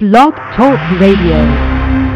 Blog Talk Radio.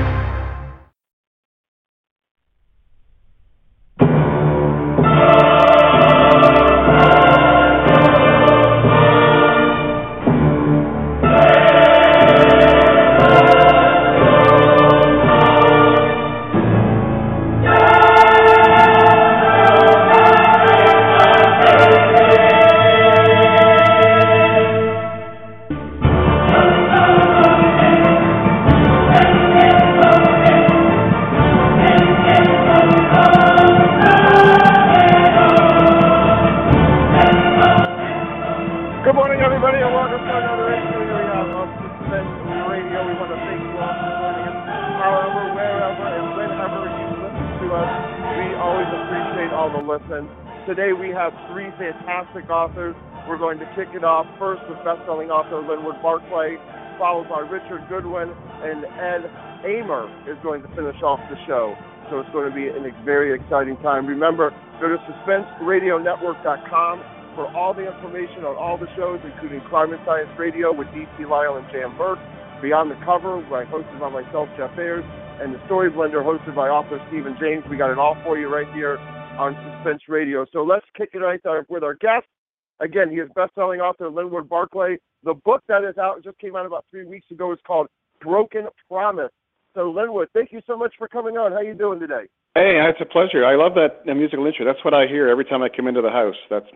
Today we have three fantastic authors. We're going to kick it off first with best-selling author Linwood Barclay, followed by Richard Goodwin, and Ed Amer is going to finish off the show. So it's going to be a very exciting time. Remember, go to SuspenseRadioNetwork.com for all the information on all the shows, including Crime and Science Radio with D.C. Lyle and Jan Burke, Beyond the Cover, hosted by myself, Jeff Ayers, and The Story Blender, hosted by author Stephen James. We got it all for you right here on Suspense Radio. So let's kick it right there with our guest. Again, he is best-selling author Linwood Barclay. The book that is out, just came out about 3 weeks ago, is called Broken Promise. So Linwood, thank you so much for coming on. How you doing today? Hey, it's a pleasure. I love that musical intro. That's what I hear every time I come into the house. That's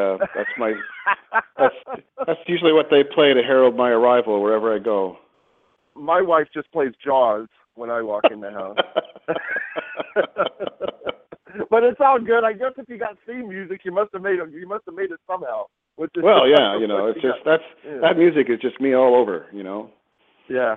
usually what they play to herald my arrival wherever I go. My wife just plays Jaws when I walk in the house. But it's all good. I guess if you got theme music, you must have made it somehow. Well, yeah, it's just that music is just me all over, Yeah.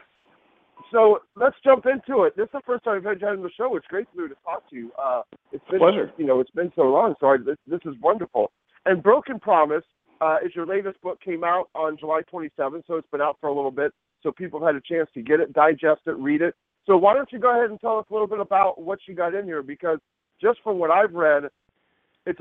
So let's jump into it. This is the first time I've had you on the show. It's great to be able to talk to you. It's been pleasure. It's been so long. So this is wonderful. And Broken Promise is your latest book. Came out on July 27th, so it's been out for a little bit. So people have had a chance to get it, digest it, read it. So why don't you go ahead and tell us a little bit about what you got in here? Because just from what I've read, it's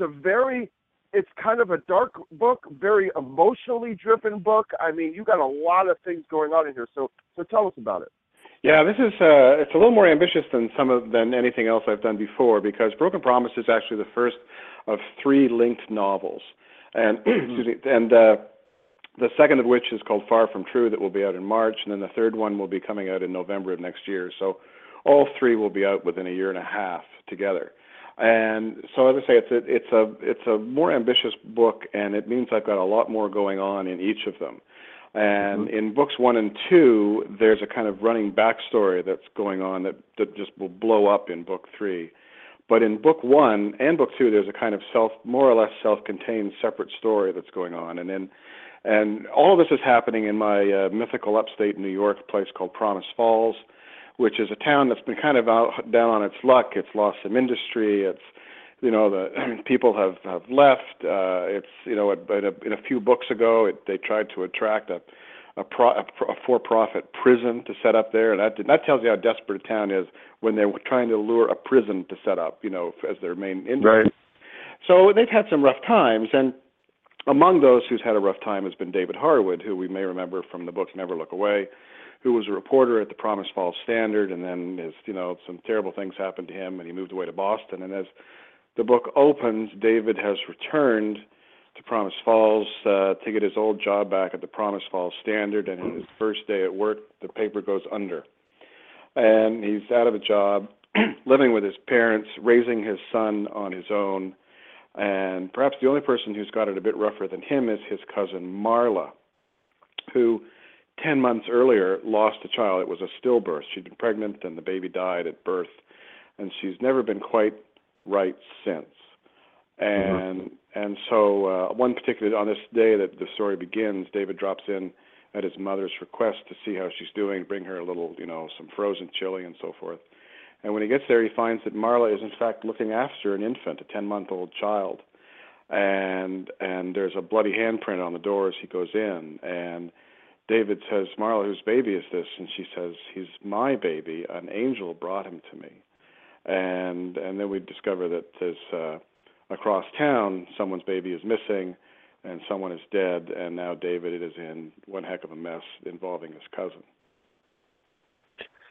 kind of a dark book, very emotionally driven book. I mean, you got a lot of things going on in here. So tell us about it. Yeah, this is it's a little more ambitious than anything else I've done before, because Broken Promise is actually the first of three linked novels, and excuse me, and the second of which is called Far From True, that will be out in March, and then the third one will be coming out in November of next year. So all three will be out within a year and a half together. And so, as I say, it's a more ambitious book, and it means I've got a lot more going on in each of them. And in books 1 and 2, there's a kind of running backstory that's going on that just will blow up in book 3. But in book 1 and book 2, there's a kind of more or less self-contained separate story that's going on. And all of this is happening in my mythical upstate New York place called Promise Falls, which is a town that's been kind of down on its luck. It's lost some industry. It's, the people have left. It's, in a few books ago, they tried to attract a for-profit prison to set up there, and that tells you how desperate a town is when they're trying to lure a prison to set up, as their main industry. Right. So they've had some rough times, and among those who's had a rough time has been David Harwood, who we may remember from the book Never Look Away, who was a reporter at the Promise Falls Standard, and then some terrible things happened to him, and he moved away to Boston. And as the book opens, David has returned to Promise Falls to get his old job back at the Promise Falls Standard, and on his first day at work, the paper goes under. And he's out of a job, living with his parents, raising his son on his own, and perhaps the only person who's got it a bit rougher than him is his cousin Marla, who 10 months earlier lost a child. It was a stillbirth. She'd been pregnant, and the baby died at birth, and she's never been quite right since. And so on this day that the story begins, David drops in at his mother's request to see how she's doing, bring her a little, some frozen chili and so forth. And when he gets there, he finds that Marla is in fact looking after an infant, a 10-month-old child. And there's a bloody handprint on the door as he goes in, and David says, "Marla, whose baby is this?" And she says, "He's my baby. An angel brought him to me." And then we discover that there's across town, someone's baby is missing, and someone is dead, and now David is in one heck of a mess involving his cousin.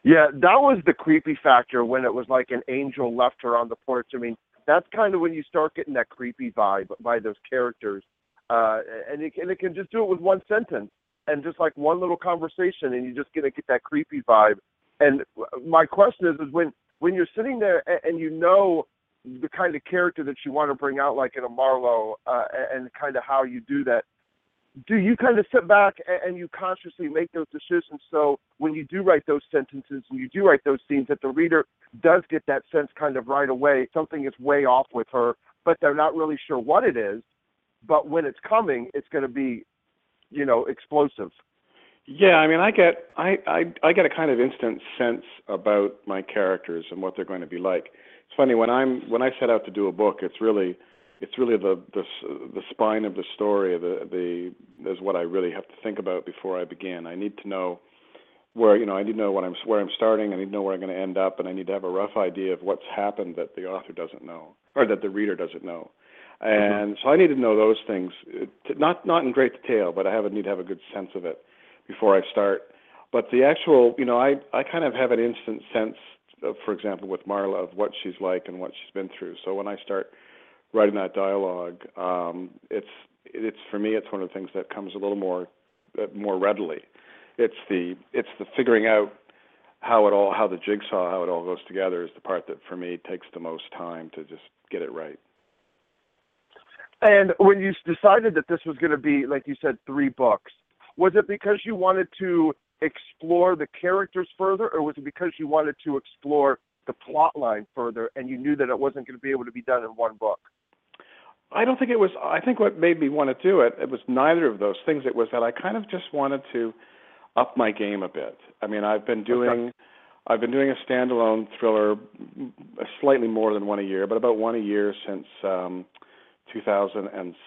Yeah, that was the creepy factor when it was like an angel left her on the porch. I mean, that's kind of when you start getting that creepy vibe by those characters. And it can just do it with one sentence and just like one little conversation, and you're just going to get that creepy vibe. And my question is when you're sitting there and you know the kind of character that you want to bring out, like in a Marlowe, and kind of how you do that, do you kind of sit back and you consciously make those decisions so when you do write those sentences and you do write those scenes that the reader does get that sense kind of right away, something is way off with her, but they're not really sure what it is, but when it's coming, it's going to be, explosive. Yeah, I mean, I get a kind of instant sense about my characters and what they're going to be like. It's funny when I set out to do a book, it's really the spine of the story. Is what I really have to think about before I begin. I need to know where I need to know where I'm starting. I need to know where I'm going to end up, and I need to have a rough idea of what's happened that the author doesn't know or that the reader doesn't know. And so I need to know those things, not in great detail, but I need to have a good sense of it before I start. But the actual, I kind of have an instant sense of, for example, with Marla, of what she's like and what she's been through. So when I start writing that dialogue, it's for me, it's one of the things that comes a little more readily. It's the figuring out how the jigsaw, how it all goes together is the part that for me takes the most time to just get it right. And when you decided that this was going to be, like you said, 3 books, was it because you wanted to explore the characters further, or was it because you wanted to explore the plot line further and you knew that it wasn't going to be able to be done in one book? I don't think it was. I think what made me want to do it was neither of those things. It was that I kind of just wanted to up my game a bit. I mean, I've been doing a standalone thriller, slightly more than one a year, but about one a year since 2007,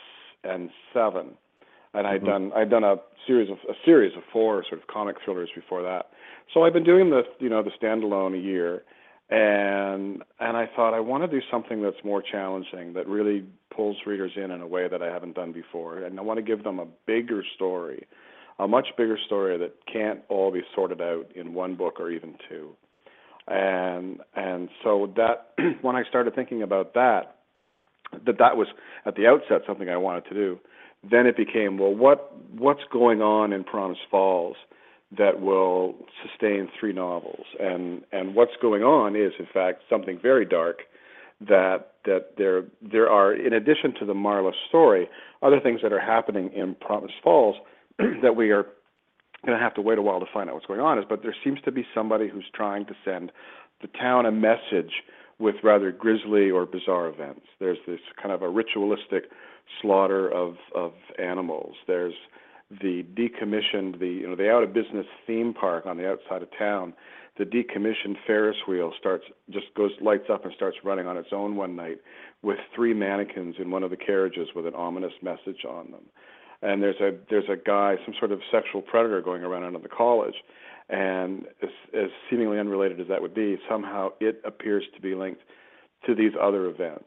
and I'd done a series of 4 sort of comic thrillers before that. So I've been doing the standalone a year, and I thought I want to do something that's more challenging, that really pulls readers in a way that I haven't done before, and I want to give them a bigger story, a much bigger story that can't all be sorted out in one book or even 2. And so that when I started thinking about that was at the outset something I wanted to do. Then it became, well, what's going on in Promise Falls that will sustain 3 novels? And what's going on is, in fact, something very dark, that there are, in addition to the Marla story, other things that are happening in Promise Falls that we are going to have to wait a while to find out what's going on. But there seems to be somebody who's trying to send the town a message with rather grisly or bizarre events. There's this kind of a ritualistic slaughter of animals. There's the decommissioned, the out of business theme park on the outside of town. The decommissioned Ferris wheel lights up and starts running on its own one night with 3 mannequins in one of the carriages with an ominous message on them. And there's a guy, some sort of sexual predator going around under the college. And as seemingly unrelated as that would be, somehow it appears to be linked to these other events.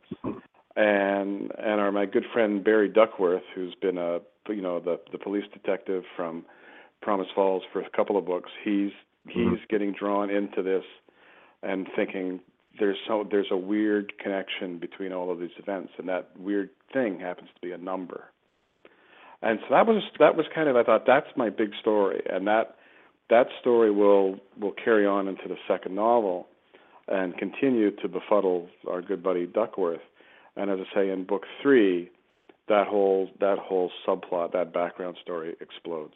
And my good friend Barry Duckworth, who's been the police detective from Promise Falls for a couple of books, he's getting drawn into this and thinking there's a weird connection between all of these events, and that weird thing happens to be a number. And so that was kind of, I thought, that's my big story, and that story will carry on into the second novel and continue to befuddle our good buddy Duckworth. And as I say, in book 3, that whole subplot, that background story explodes.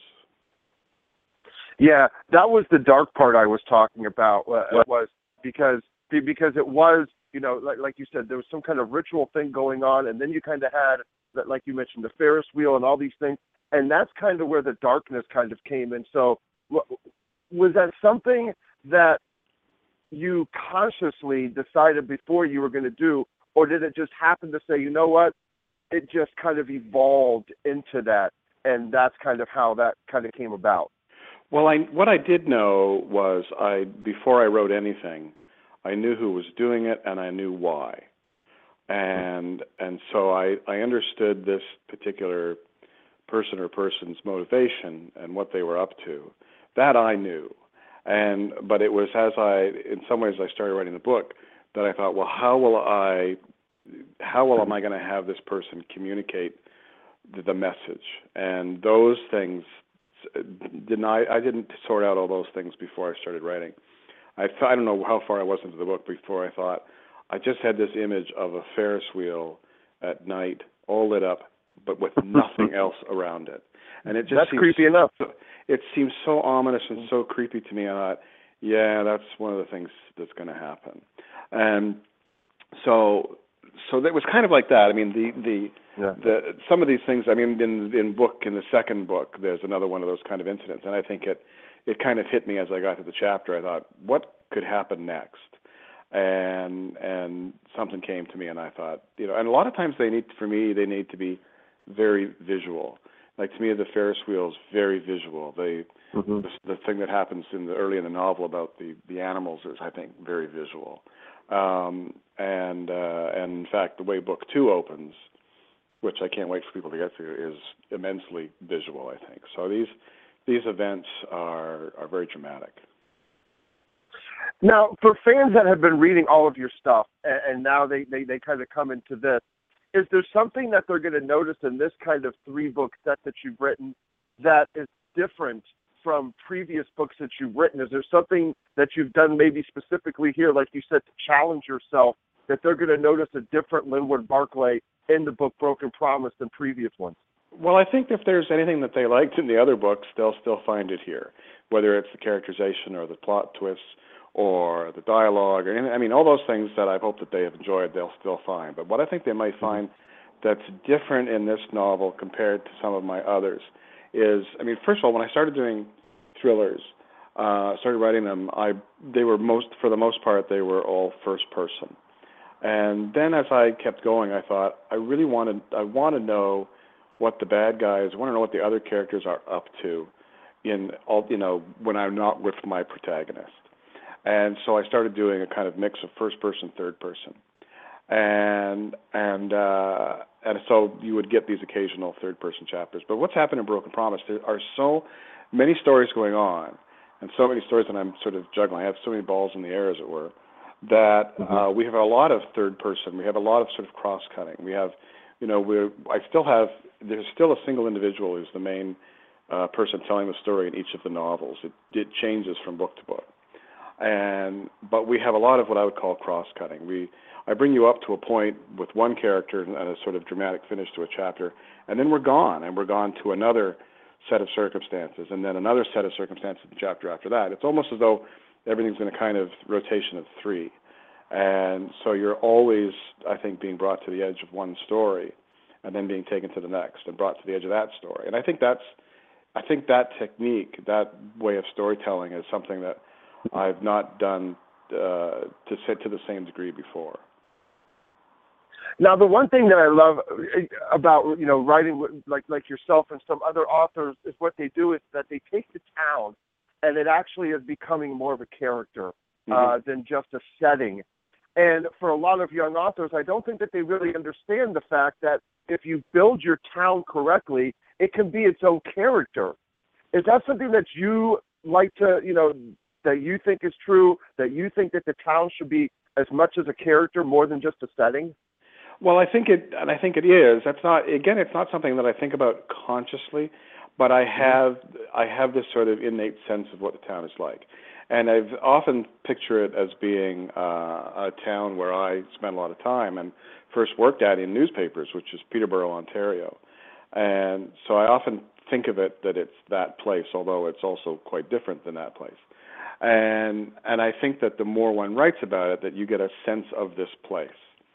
Yeah, that was the dark part I was talking about. It was because it was, like you said, there was some kind of ritual thing going on, and then you kind of had, like you mentioned, the Ferris wheel and all these things, and that's kind of where the darkness kind of came in. So was that something that you consciously decided before you were going to do, or did it just happen to say, you know what, it just kind of evolved into that, and that's kind of how that kind of came about? Well, what I did know was before I wrote anything, I knew who was doing it and I knew why. And so I understood this particular person or person's motivation and what they were up to. That I knew. But it was in some ways I started writing the book that I thought, well, how am I going to have this person communicate the message? And those things I didn't sort out all those things before I started writing. I don't know how far I was into the book before I thought I just had this image of a Ferris wheel at night, all lit up, but with nothing else around it. And it just That's creepy enough. It seems so ominous and so creepy to me. I thought, yeah, that's one of the things that's going to happen. And so that was kind of like that. I mean, the some of these things. I mean, in the second book, there's another one of those kind of incidents, and I think it kind of hit me as I got to the chapter. I thought, what could happen next? And something came to me, and I thought, and a lot of times they need to be very visual. Like, to me, the Ferris wheel is very visual. The thing that happens early in the novel about the animals is, I think, very visual. And in fact, the way book 2 opens, which I can't wait for people to get to, is immensely visual, I think. So these events are very dramatic. Now, for fans that have been reading all of your stuff, and now they kind of come into this, is there something that they're going to notice in this kind of 3-book set that you've written that is different from previous books that you've written? Is there something that you've done maybe specifically here, like you said, to challenge yourself, that they're going to notice a different Linwood Barclay in the book Broken Promise than previous ones? Well, I think if there's anything that they liked in the other books, they'll still find it here, whether it's the characterization or the plot twists or the dialogue, all those things that I hope that they have enjoyed, they'll still find. But what I think they might find that's different in this novel compared to some of my others is, first of all, when I started doing thrillers, started writing them, for the most part, they were all first person. And then as I kept going, I thought, I want to know what the bad guys, I want to know what the other characters are up to when I'm not with my protagonist. And so I started doing a kind of mix of first person, third person. And so you would get these occasional third person chapters. But what's happened in Broken Promise, there are so many stories going on, and so many stories that I'm sort of juggling. I have so many balls in the air, as it were, that we have a lot of third person. We have a lot of sort of cross cutting. We have, there's still a single individual who's the main person telling the story in each of the novels. It changes from book to book. But we have a lot of what I would call cross-cutting. I bring you up to a point with one character and a sort of dramatic finish to a chapter, and then we're gone to another set of circumstances, and then another set of circumstances in the chapter after that. It's almost as though everything's in a kind of rotation of 3. And so you're always, I think, being brought to the edge of one story and then being taken to the next and brought to the edge of that story. And I think that technique, that way of storytelling is something that I've not done to the same degree before. Now, the one thing that I love about writing like yourself and some other authors is what they do is that they take the town and it actually is becoming more of a character than just a setting. And for a lot of young authors, I don't think that they really understand the fact that if you build your town correctly, it can be its own character. Is that something that you like to, that you think is true, that you think that the town should be as much as a character more than just a setting? Well, I think it is. It's not something that I think about consciously, but I have this sort of innate sense of what the town is like. And I've often pictured it as being a town where I spent a lot of time and first worked at in newspapers, which is Peterborough, Ontario. And so I often think of it that it's that place, although it's also quite different than that place. And I think that the more one writes about it, that you get a sense of this place.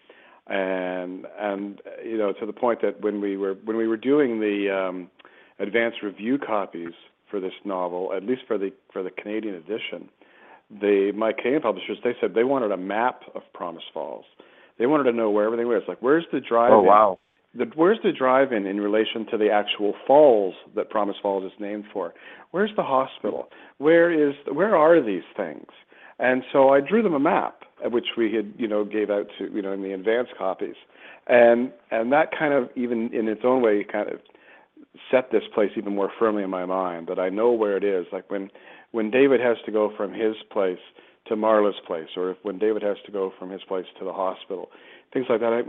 And to the point that when we were doing the advanced review copies for this novel, at least for the Canadian edition, my Canadian publishers, they said they wanted a map of Promise Falls. They wanted to know where everything was. Like, where's the drive-in? Oh, wow. Where's the drive-in in relation to the actual falls that Promise Falls is named for? Where's the hospital? Where are these things? And so I drew them a map, which we had, gave out to, in the advanced copies. And that kind of, even in its own way, kind of set this place even more firmly in my mind, that I know where it is. Like when when David has to go from his place to Marla's place, or when David has to go from his place to the hospital, things like that.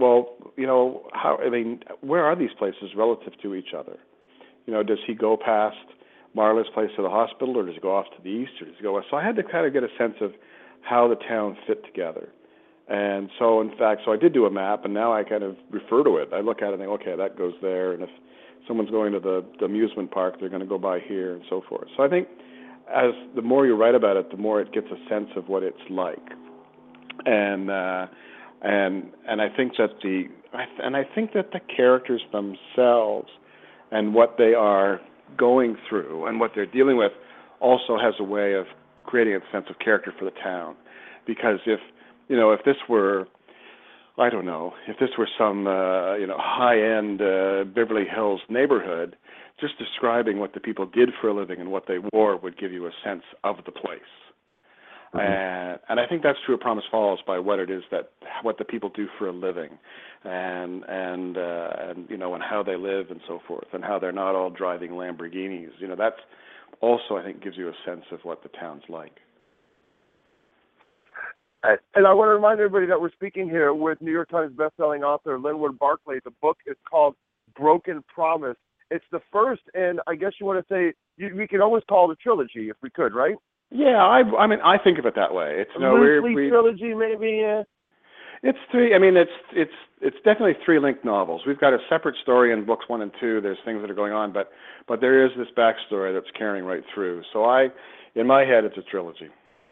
Where are these places relative to each other? Does he go past Marla's place to the hospital, or does he go off to the east, or does he go west? So I had to kind of get a sense of how the town fit together. And so, in fact, I did do a map, and now I kind of refer to it. I look at it and think, okay, that goes there, and if someone's going to the amusement park, they're going to go by here, and so forth. So I think as the more you write about it, the more it gets a sense of what it's like. And I think that the characters themselves and what they are going through and what they're dealing with also has a way of creating a sense of character for the town. Because if this were, I don't know, if this were some high-end Beverly Hills neighborhood, just describing what the people did for a living and what they wore would give you a sense of the place. Mm-hmm. And I think that's true of Promise Falls by what the people do for a living, and how they live and so forth, and how they're not all driving Lamborghinis. That's also, I think, gives you a sense of what the town's like. And I want to remind everybody that we're speaking here with New York Times bestselling author Linwood Barclay. The book is called Broken Promise. It's the first, and I guess you want to say, we could almost call it a trilogy if we could, right? Yeah, I think of it that way. It's loosely trilogy, maybe. Yeah. It's three. It's definitely three linked novels. We've got a separate story in books 1 and 2. There's things that are going on, but there is this backstory that's carrying right through. So in my head, it's a trilogy.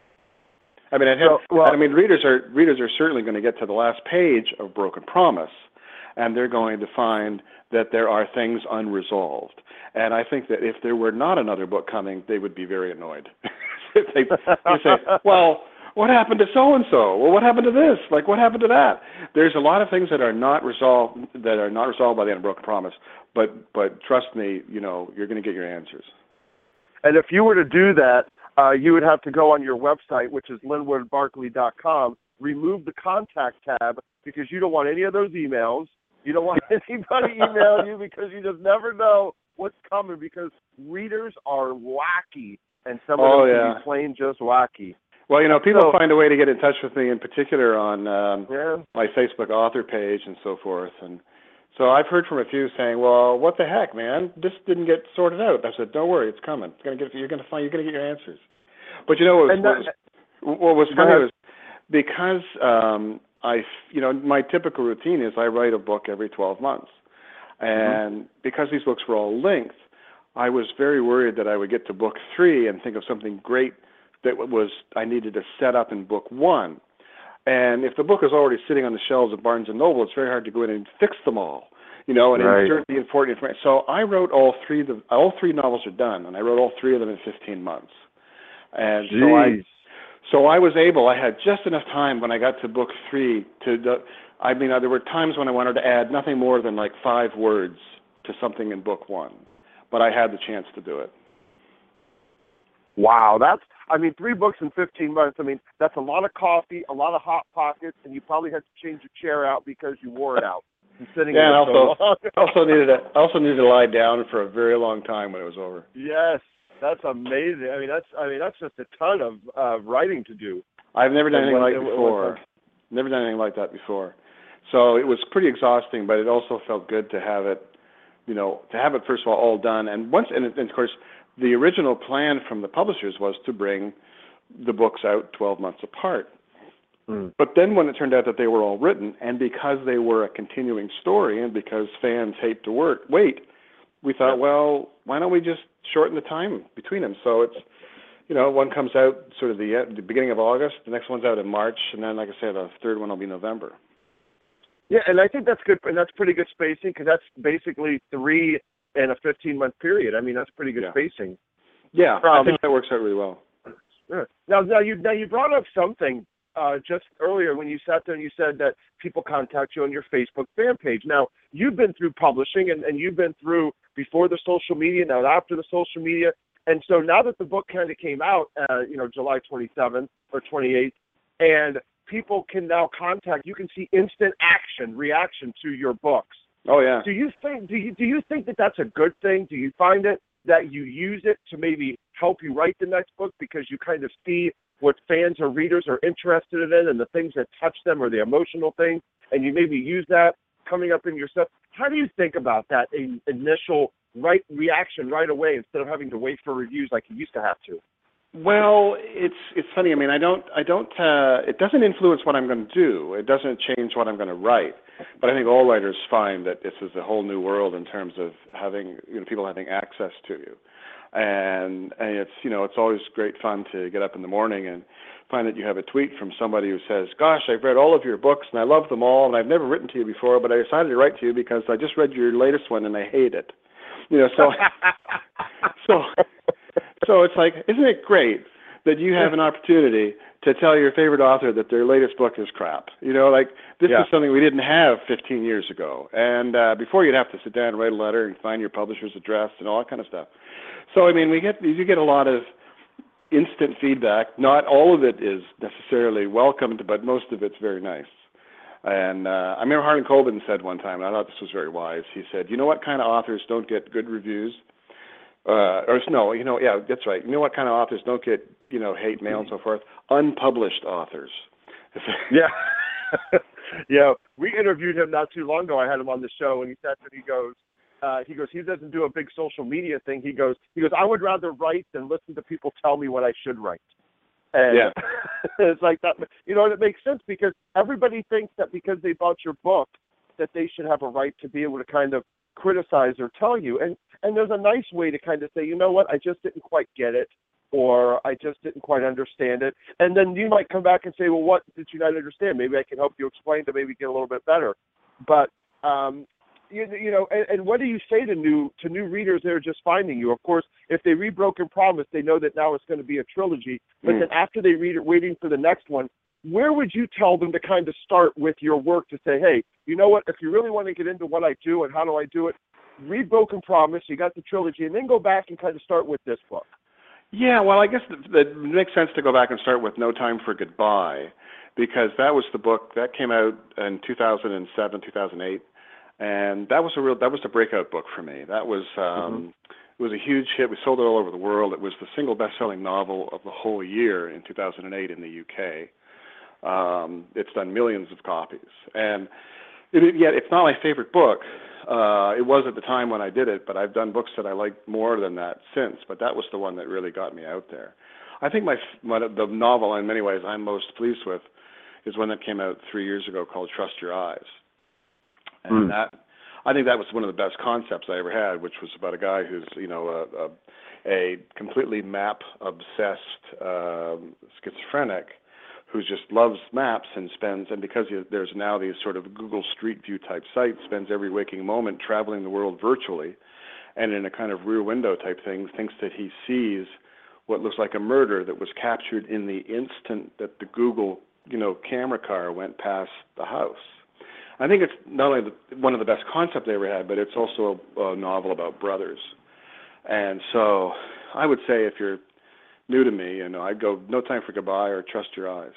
Readers are certainly going to get to the last page of Broken Promise, and they're going to find that there are things unresolved. And I think that if there were not another book coming, they would be very annoyed. They say, well, what happened to so-and-so? Well, what happened to this? Like, what happened to that? There's a lot of things that are not resolved by the end of Broken Promise, but trust me, you're going to get your answers. And if you were to do that, you would have to go on your website, which is linwoodbarclay.com, remove the contact tab, because you don't want any of those emails. You don't want anybody emailing you, because you just never know what's coming, because readers are wacky, and some of them can be plain just wacky. Well, people find a way to get in touch with me, in particular on my Facebook author page and so forth. And so I've heard from a few saying, "Well, what the heck, man? This didn't get sorted out." I said, "Don't worry, it's coming. You're going to get your answers." But what was funny was because my typical routine is I write a book every 12 months, and because these books were all linked, I was very worried that I would get to book 3 and think of something great that I needed to set up in book 1. And if the book is already sitting on the shelves of Barnes & Noble, it's very hard to go in and fix them all, and insert the important information. So I wrote all three novels are done, and I wrote all 3 of them in 15 months. And so I was able, I had just enough time when I got to book 3 there were times when I wanted to add nothing more than like 5 words to something in book 1, but I had the chance to do it. Wow, 3 books in 15 months. That's a lot of coffee, a lot of Hot Pockets, and you probably had to change your chair out because you wore it out. Sitting there so long. I also needed to lie down for a very long time when it was over. Yes, that's amazing. That's just a ton of writing to do. I've never done anything like it before. Never done anything like that before. So it was pretty exhausting, but it also felt good to have it, first of all done. And of course, the original plan from the publishers was to bring the books out 12 months apart. But then when it turned out that they were all written, and because they were a continuing story, and because fans hate to wait, we thought, well, why don't we just shorten the time between them? So it's, one comes out sort of the beginning of August, the next one's out in March, and then, like I said, the third one will be November. Yeah, and I think that's good, and that's pretty good spacing, because that's basically 3 in a 15-month period. That's pretty good spacing. Yeah, I think that works out really well. Yeah. Now you brought up something just earlier when you sat there and you said that people contact you on your Facebook fan page. Now, you've been through publishing, and you've been through before the social media, now after the social media. And so now that the book kind of came out, July 27th or 28th, and people can now contact, you can see instant reaction to your books. Oh, yeah. Do you think that that's a good thing? Do you find it that you use it to maybe help you write the next book because you kind of see what fans or readers are interested in and the things that touch them or the emotional things, and you maybe use that coming up in your stuff? How do you think about that initial reaction right away instead of having to wait for reviews like you used to have to? Well, it's funny. I mean, I don't. It doesn't influence what I'm going to do. It doesn't change what I'm going to write. But I think all writers find that this is a whole new world in terms of having people having access to you, and it's it's always great fun to get up in the morning and find that you have a tweet from somebody who says, "Gosh, I've read all of your books and I love them all, and I've never written to you before, but I decided to write to you because I just read your latest one and I hate it." So it's like, isn't it great that you have an opportunity to tell your favorite author that their latest book is crap? This is something we didn't have 15 years ago. And before you'd have to sit down and write a letter and find your publisher's address and all that kind of stuff. So, I mean, you get a lot of instant feedback. Not all of it is necessarily welcomed, but most of it's very nice. And I remember Harlan Coben said one time, and I thought this was very wise, he said, you know what kind of authors don't get good reviews? That's right. You know what kind of authors don't get, hate mail and so forth? Unpublished authors. Yeah. Yeah. We interviewed him not too long ago. I had him on the show, and he said that he goes, he doesn't do a big social media thing. He goes, I would rather write than listen to people tell me what I should write. And it's like that, and it makes sense because everybody thinks that because they bought your book that they should have a right to be able to kind of criticize or tell you. And there's a nice way to kind of say, you know what, I just didn't quite get it, or I just didn't quite understand it. And then you might come back and say, well, what did you not understand? Maybe I can help you explain to maybe get a little bit better. But, and what do you say to new readers that are just finding you? Of course, if they read Broken Promise, they know that now it's going to be a trilogy. But then after they read it, waiting for the next one, where would you tell them to kind of start with your work to say, hey, you know what, if you really want to get into what I do and how do I do it, read Broken Promise, you got the trilogy, and then go back and kind of start with this book. Yeah, well, I guess it makes sense to go back and start with No Time for Goodbye, because that was the book that came out in 2007, 2008, and that was a breakout book for me. That was it was a huge hit. We sold it all over the world. It was the single best-selling novel of the whole year in 2008 in the UK. It's done millions of copies, and yet it's not my favorite book. It was at the time when I did it, but I've done books that I liked more than that since. But that was the one that really got me out there. I think the novel, in many ways, I'm most pleased with is one that came out 3 years ago called Trust Your Eyes, and I think that was one of the best concepts I ever had, which was about a guy who's a completely map-obsessed schizophrenic who just loves maps and because there's now these sort of Google Street View type sites, spends every waking moment traveling the world virtually, and in a kind of rear window type thing, thinks that he sees what looks like a murder that was captured in the instant that the Google, camera car went past the house. I think it's not only one of the best concepts they ever had, but it's also a novel about brothers. And so I would say if you're new to me, I'd go No Time for Goodbye or Trust Your Eyes.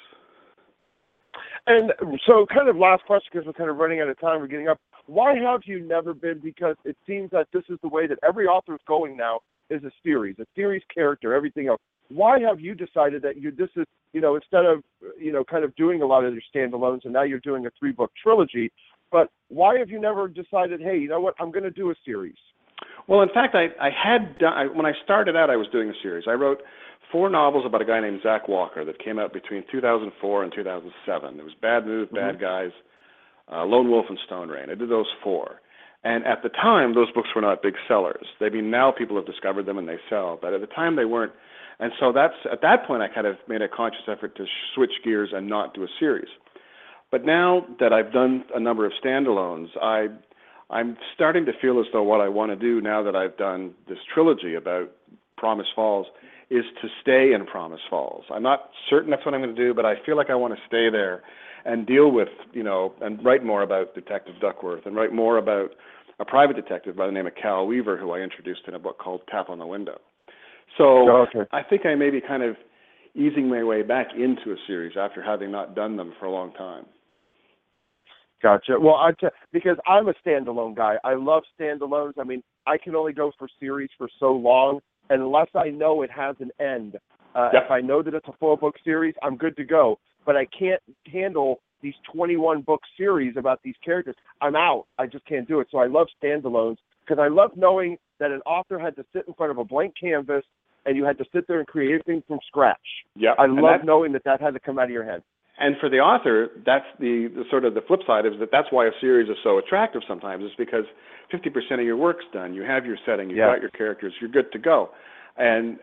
And so kind of last question, because we're kind of running out of time, we're getting up. Why have you never been, because it seems that this is the way that every author is going now, is a series character, everything else. Why have you decided that this is, instead of, kind of doing a lot of your standalones and now you're doing a 3-book trilogy, but why have you never decided, hey, you know what, I'm going to do a series? Well, in fact, I had done, when I started out, I was doing a series. I wrote 4 novels about a guy named Zach Walker that came out between 2004 and 2007. It was Bad Move, Bad Guys, Lone Wolf, and Stone Rain. I did those 4. And at the time, those books were not big sellers. Now people have discovered them and they sell, but at the time they weren't. And so at that point, I kind of made a conscious effort to switch gears and not do a series. But now that I've done a number of standalones, I'm starting to feel as though what I want to do now that I've done this trilogy about Promise Falls is to stay in Promise Falls. I'm not certain that's what I'm going to do, but I feel like I want to stay there and deal with, and write more about Detective Duckworth and write more about a private detective by the name of Cal Weaver, who I introduced in a book called Tap on the Window. So I think I may be kind of easing my way back into a series after having not done them for a long time. Gotcha. Well, because I'm a standalone guy. I love standalones. I mean, I can only go for series for so long unless I know it has an end. If I know that it's a full book series, I'm good to go. But I can't handle these 21 book series about these characters. I'm out. I just can't do it. So I love standalones because I love knowing that an author had to sit in front of a blank canvas and you had to sit there and create everything from scratch. Yeah, I love knowing that had to come out of your head. And for the author, that's the sort of the flip side is that's why a series is so attractive sometimes, is because 50% of your work's done. You have your setting, you've got your characters, you're good to go. And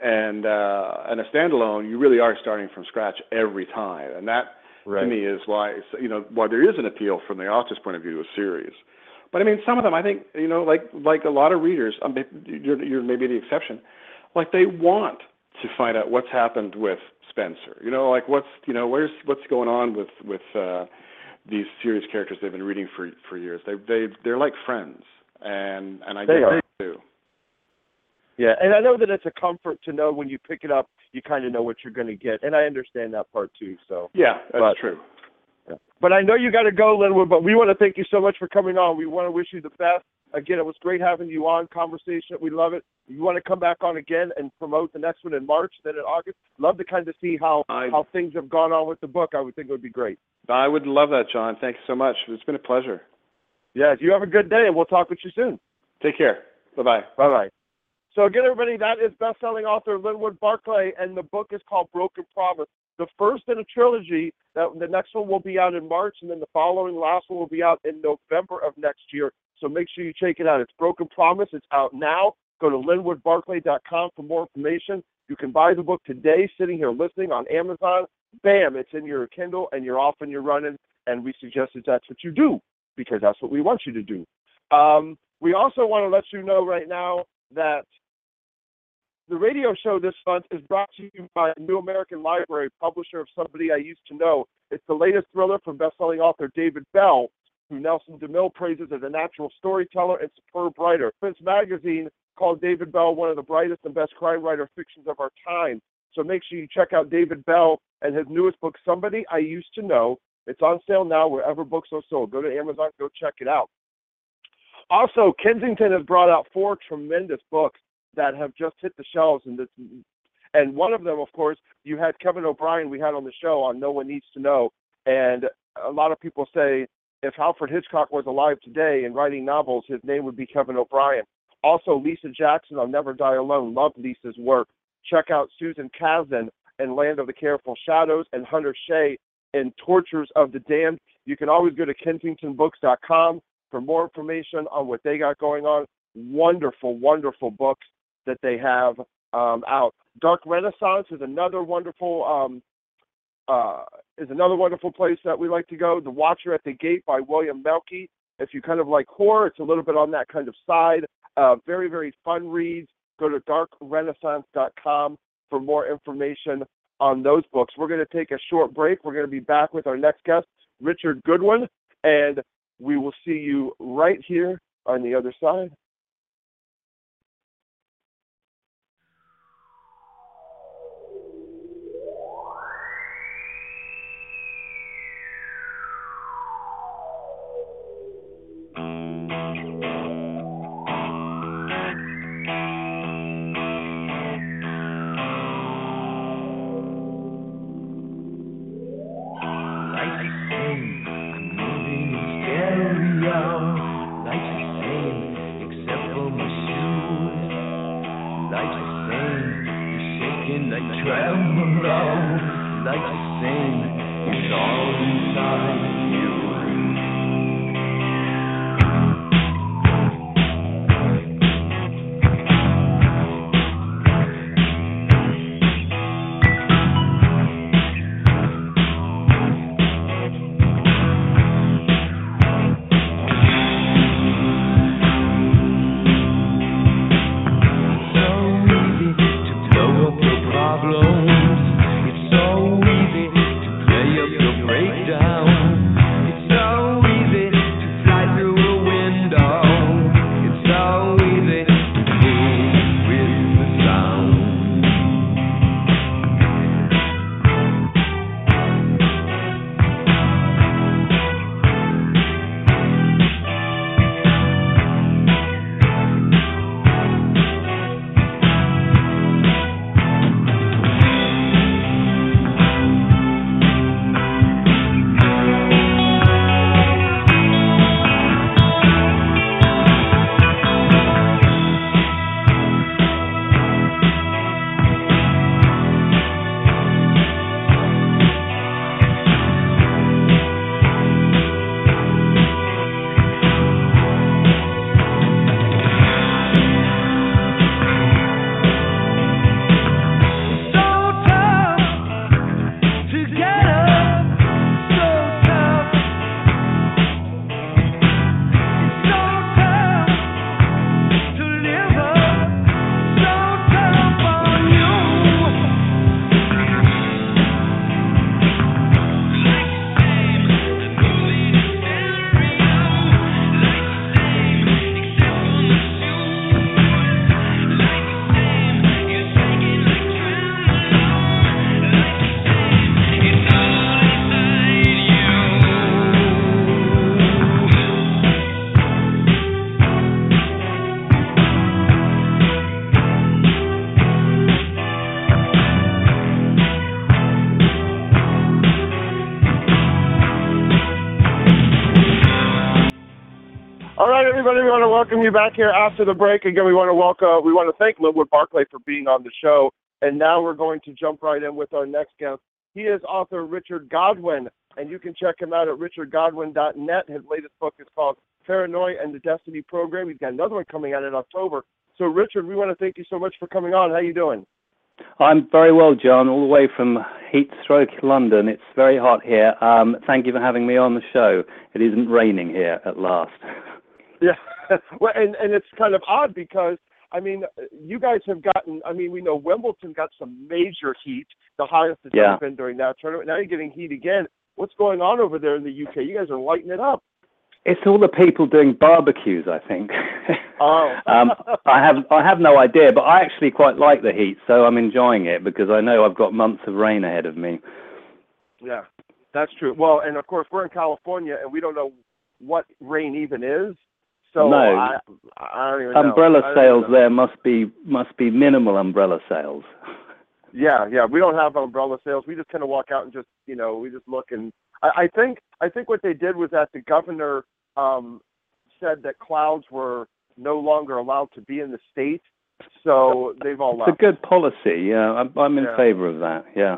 a standalone, you really are starting from scratch every time. And that, to me, is why, why there is an appeal from the author's point of view to a series. But I mean, some of them, I think, like a lot of readers, you're maybe the exception, like they want to find out what's happened with Spencer. Like what's going on with these series characters they've been reading for years. They're like friends, and I get that too. Yeah, and I know that it's a comfort to know when you pick it up, you kind of know what you're going to get, and I understand that part too. So yeah, that's true. Yeah. But I know you got to go, Linwood. But we want to thank you so much for coming on. We want to wish you the best. Again, it was great having you on. Conversation, we love it. You want to come back on again and promote the next one in March, then in August? Love to kind of see how things have gone on with the book. I would think it would be great. I would love that, John. Thank you so much. It's been a pleasure. Yeah, you have a good day, and we'll talk with you soon. Take care. Bye-bye. Bye-bye. So again, everybody, that is best-selling author Linwood Barclay, and the book is called Broken Promise. The first in a trilogy. The next one will be out in March, and then the following last one will be out in November of next year. So make sure you check it out. It's Broken Promise. It's out now. Go to linwoodbarclay.com for more information. You can buy the book today, sitting here listening on Amazon. Bam, it's in your Kindle, and you're off and you're running. And we suggest that that's what you do, because that's what we want you to do. We also want to let you know right now that the radio show this month is brought to you by New American Library, publisher of Somebody I Used to Know. It's the latest thriller from best-selling author David Bell, who Nelson DeMille praises as a natural storyteller and superb writer. Prince Magazine called David Bell one of the brightest and best crime writer fictions of our time. So make sure you check out David Bell and his newest book, Somebody I Used to Know. It's on sale now wherever books are sold. Go to Amazon, go check it out. Also, Kensington has brought out 4 tremendous books that have just hit the shelves, and one of them, of course, you had Kevin O'Brien, we had on the show on No One Needs to Know, and a lot of people say if Alfred Hitchcock was alive today and writing novels, his name would be Kevin O'Brien. Also, Lisa Jackson on Never Die Alone. Love Lisa's work. Check out Susan Kazan in Land of the Careful Shadows and Hunter Shea in Tortures of the Damned. You can always go to kensingtonbooks.com for more information on what they got going on. Wonderful, wonderful books that they have out. Dark Renaissance is another wonderful place that we like to go. The Watcher at the Gate by William Melky. If you kind of like horror, it's a little bit on that kind of side. Very, very fun reads. Go to darkrenaissance.com for more information on those books. We're going to take a short break. We're going to be back with our next guest, Richard Goodwin, and we will see you right here on the other side. It's so easy to play up your breakdown. It's everybody. We want to welcome you back here after the break. Again, we want to thank Linwood Barclay for being on the show. And now we're going to jump right in with our next guest. He is author Richard Godwin, and you can check him out at richardgodwin.net. His latest book is called Paranoia and the Destiny Program. He's got another one coming out in October. So, Richard, we want to thank you so much for coming on. How you doing? I'm very well, John, all the way from heat-stroke London. It's very hot here. Thank you for having me on the show. It isn't raining here at last. Yeah, well, and it's kind of odd because, I mean, you guys have gotten, I mean, we know Wimbledon got some major heat, the highest it's ever been during that tournament. Now you're getting heat again. What's going on over there in the UK? You guys are lighting it up. It's all the people doing barbecues, I think. Oh. I have no idea, but I actually quite like the heat, so I'm enjoying it because I know I've got months of rain ahead of me. Yeah, that's true. Well, and of course, we're in California, and we don't know what rain even is. So no. I don't even know. Umbrella sales there must be minimal umbrella sales. Yeah, we don't have umbrella sales. We just kind of walk out and just, we just look. And I think what they did was that the governor said that clouds were no longer allowed to be in the state, so they've all left. It's a good policy. Yeah, I'm in favor of that. Yeah.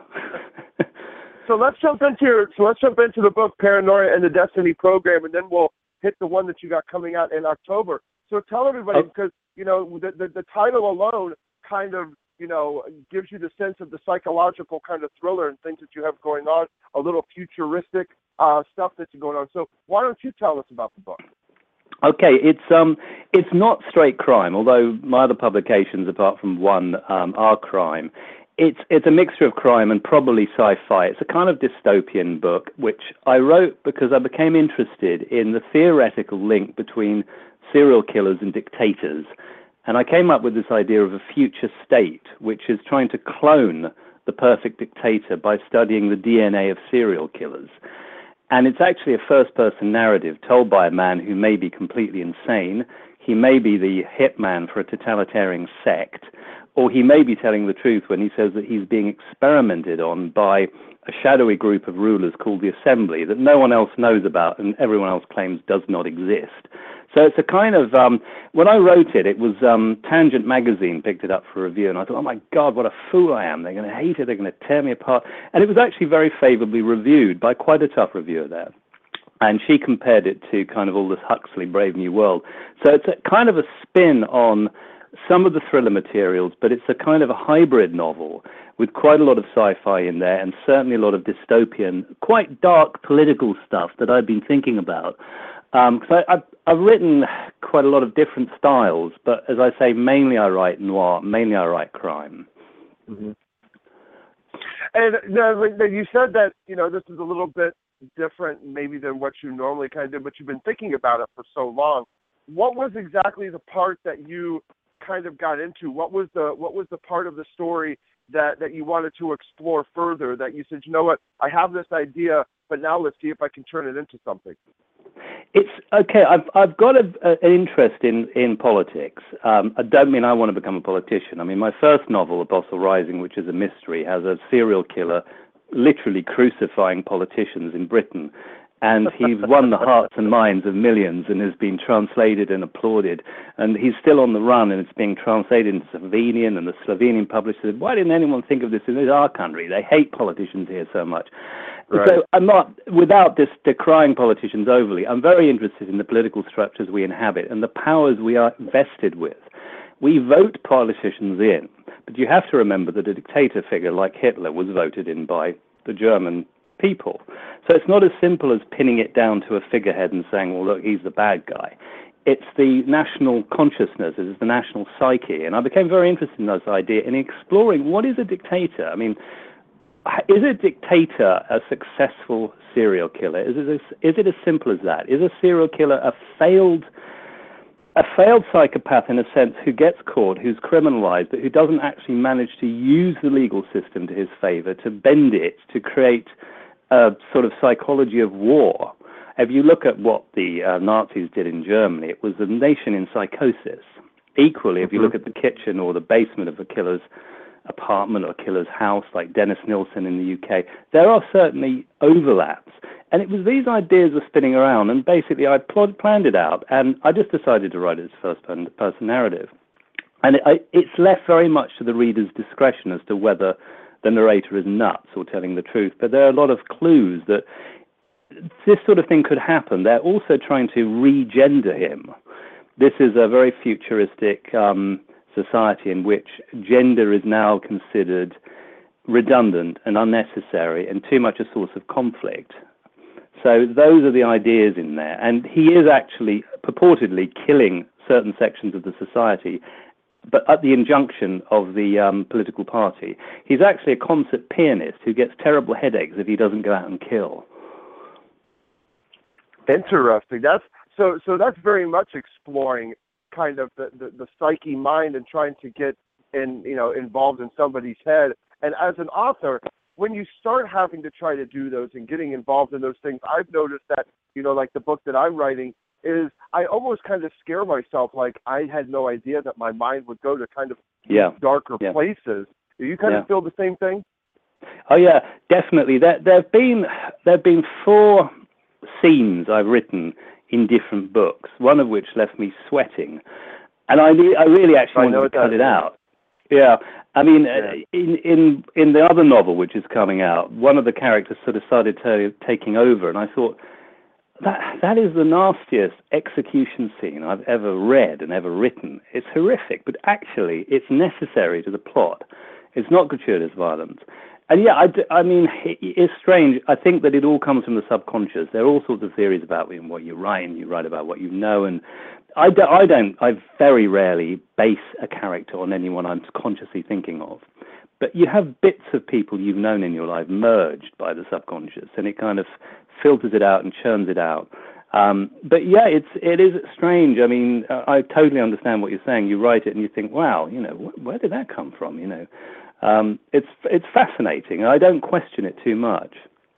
So let's jump into the book Paranoia and the Destiny Program, and then we'll hit the one that you got coming out in October. So tell everybody, because, the title alone kind of, gives you the sense of the psychological kind of thriller and things that you have going on, a little futuristic stuff that's going on. So why don't you tell us about the book? Okay, it's not straight crime, although my other publications, apart from one, are crime. It's a mixture of crime and probably sci-fi. It's a kind of dystopian book, which I wrote because I became interested in the theoretical link between serial killers and dictators. And I came up with this idea of a future state, which is trying to clone the perfect dictator by studying the DNA of serial killers. And it's actually a first-person narrative told by a man who may be completely insane. He may be the hitman for a totalitarian sect, or he may be telling the truth when he says that he's being experimented on by a shadowy group of rulers called the Assembly that no one else knows about and everyone else claims does not exist. So it's a kind of, when I wrote it, it was Tangent Magazine picked it up for review, and I thought, oh my God, what a fool I am. They're going to hate it, they're going to tear me apart. And it was actually very favorably reviewed by quite a tough reviewer there. And she compared it to kind of all this Huxley Brave New World. So it's a kind of a spin on some of the thriller materials, but it's a kind of a hybrid novel with quite a lot of sci-fi in there and certainly a lot of dystopian, quite dark political stuff that I've been thinking about. Because I've written quite a lot of different styles, but as I say, mainly I write noir, mainly I write crime. Mm-hmm. And you said that, this is a little bit different maybe than what you normally kind of did, but you've been thinking about it for so long. What was exactly the part that you kind of got into? What was the part of the story that you wanted to explore further, that you said, you know what, I have this idea, but now let's see if I can turn it into something? It's okay. I've got an interest in politics. I don't mean I want to become a politician. I mean, my first novel, Apostle Rising, which is a mystery, has a serial killer literally crucifying politicians in Britain. And he's won the hearts and minds of millions and has been translated and applauded. And he's still on the run, and it's being translated into Slovenian, and the Slovenian publisher said, why didn't anyone think of this in our country? They hate politicians here so much. Right. So I'm not, without this decrying politicians overly, I'm very interested in the political structures we inhabit and the powers we are vested with. We vote politicians in, but you have to remember that a dictator figure like Hitler was voted in by the German people. So it's not as simple as pinning it down to a figurehead and saying, well, look, he's the bad guy. It's the national consciousness, it's the national psyche. And I became very interested in this idea in exploring what is a dictator. I mean, is a dictator a successful serial killer? Is it as simple as that? Is a serial killer a failed psychopath in a sense who gets caught, who's criminalized, but who doesn't actually manage to use the legal system to his favor, to bend it, to create a sort of psychology of war? If you look at what the Nazis did in Germany, it was a nation in psychosis. Equally, if you look at the kitchen or the basement of a killer's apartment or killer's house, like Dennis Nilsen in the UK, there are certainly overlaps. And it was these ideas were spinning around, and basically I planned it out, and I just decided to write it as first-person narrative. And it's left very much to the reader's discretion as to whether the narrator is nuts or telling the truth. But there are a lot of clues that this sort of thing could happen. They're also trying to re-gender him. This is a very futuristic society in which gender is now considered redundant and unnecessary and too much a source of conflict. So those are the ideas in there. And he is actually purportedly killing certain sections of the society, but at the injunction of the political party. He's actually a concert pianist who gets terrible headaches if he doesn't go out and kill. Interesting. So that's very much exploring kind of the psyche mind and trying to get involved in somebody's head. And as an author, when you start having to try to do those and getting involved in those things, I've noticed that, like the book that I'm writing, is I almost kind of scare myself, like I had no idea that my mind would go to kind of darker places. Do you kind of feel the same thing? Oh yeah, definitely. There've been 4 scenes I've written in different books, one of which left me sweating, and I really actually wanted to cut it out. Yeah, I mean, in the other novel which is coming out, one of the characters sort of started taking over, and I thought, that is the nastiest execution scene I've ever read and ever written. It's horrific, but actually it's necessary to the plot. It's not gratuitous violence. And I mean, it's strange. I think that it all comes from the subconscious. There are all sorts of theories about what you write, and you write about what you know. And I very rarely base a character on anyone I'm consciously thinking of. But you have bits of people you've known in your life merged by the subconscious, and it kind of filters it out and churns it out. But yeah, it is strange. I mean, I totally understand what you're saying. You write it and you think, wow, where did that come from? It's fascinating. I don't question it too much.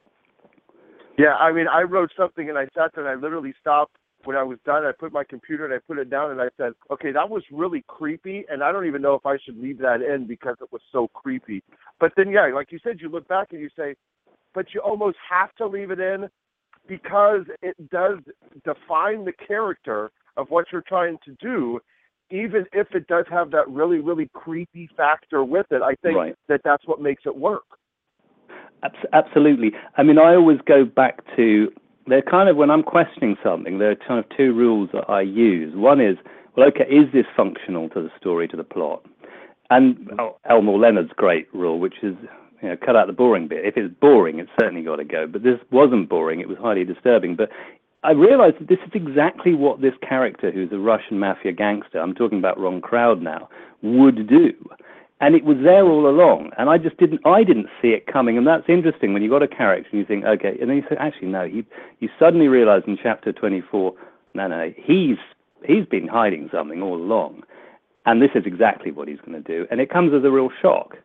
Yeah, I mean, I wrote something and I sat there and I literally stopped when I was done. I put my computer and I put it down and I said, okay, that was really creepy, and I don't even know if I should leave that in because it was so creepy. But then, yeah, like you said, you look back and you say, but you almost have to leave it in because it does define the character of what you're trying to do, even if it does have that really, really creepy factor with it. I think that's what makes it work. Absolutely. I mean, I always go back to, they're kind of, when I'm questioning something, there are kind of 2 rules that I use. One is, well, okay, is this functional to the story, to the plot? And Elmore Leonard's great rule, which is, cut out the boring bit. If it's boring, it's certainly got to go. But this wasn't boring. It was highly disturbing. But I realized that this is exactly what this character, who's a Russian mafia gangster, I'm talking about Ron Crowd now, would do. And it was there all along. And I didn't see it coming. And that's interesting when you've got a character and you think, okay, and then you say, actually, no, you suddenly realize in chapter 24, no, he's been hiding something all along. And this is exactly what he's going to do. And it comes as a real shock.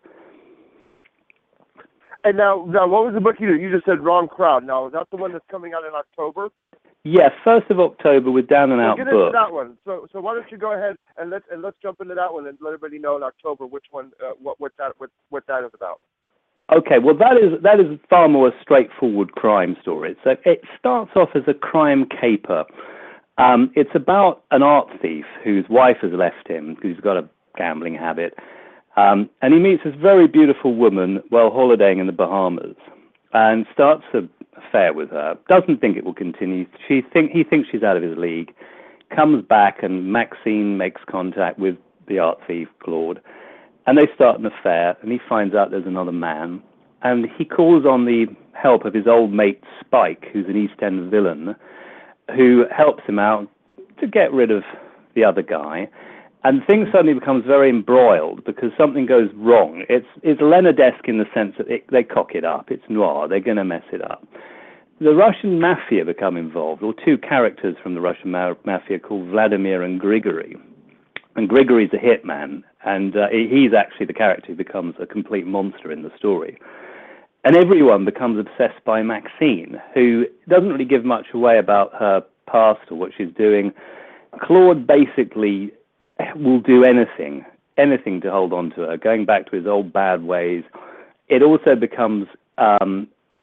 And now, what was the book you just said, Wrong Crowd? Now, is that the one that's coming out in October? Yeah, 1st of October with Down and Out Books. Get into that one. So why don't you go ahead and let's jump into that one and let everybody know in October which one, what that is about. Okay, well that is far more a straightforward crime story. So it starts off as a crime caper. It's about an art thief whose wife has left him because he's got a gambling habit. And he meets this very beautiful woman while holidaying in the Bahamas and starts an affair with her. Doesn't think it will continue. He thinks she's out of his league. Comes back and Maxine makes contact with the art thief, Claude. And they start an affair and he finds out there's another man. And he calls on the help of his old mate Spike, who's an East End villain, who helps him out to get rid of the other guy. And things suddenly becomes very embroiled because something goes wrong. It's Leonardesque in the sense that they cock it up. It's noir. They're going to mess it up. The Russian mafia become involved, or 2 characters from the Russian mafia called Vladimir and Grigory. And Grigory's a hitman, and he's actually the character who becomes a complete monster in the story. And everyone becomes obsessed by Maxine, who doesn't really give much away about her past or what she's doing. Claude basically will do anything to hold on to her, going back to his old bad ways. It also becomes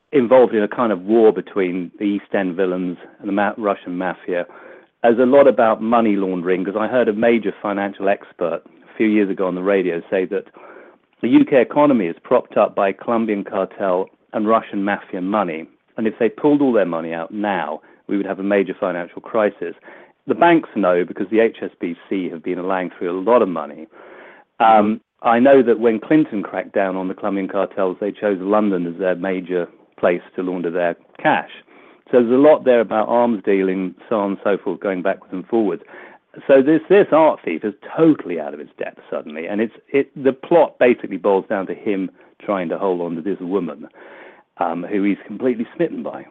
involved in a kind of war between the East End villains and the Russian mafia. There's a lot about money laundering, because I heard a major financial expert a few years ago on the radio say that the UK economy is propped up by Colombian cartel and Russian mafia money. And if they pulled all their money out now, we would have a major financial crisis. The banks know, because the HSBC have been allowing through a lot of money. I know that when Clinton cracked down on the Colombian cartels, they chose London as their major place to launder their cash. So there's a lot there about arms dealing, so on and so forth, going backwards and forwards. So this art thief is totally out of its depth suddenly, and the plot basically boils down to him trying to hold on to this woman who he's completely smitten by.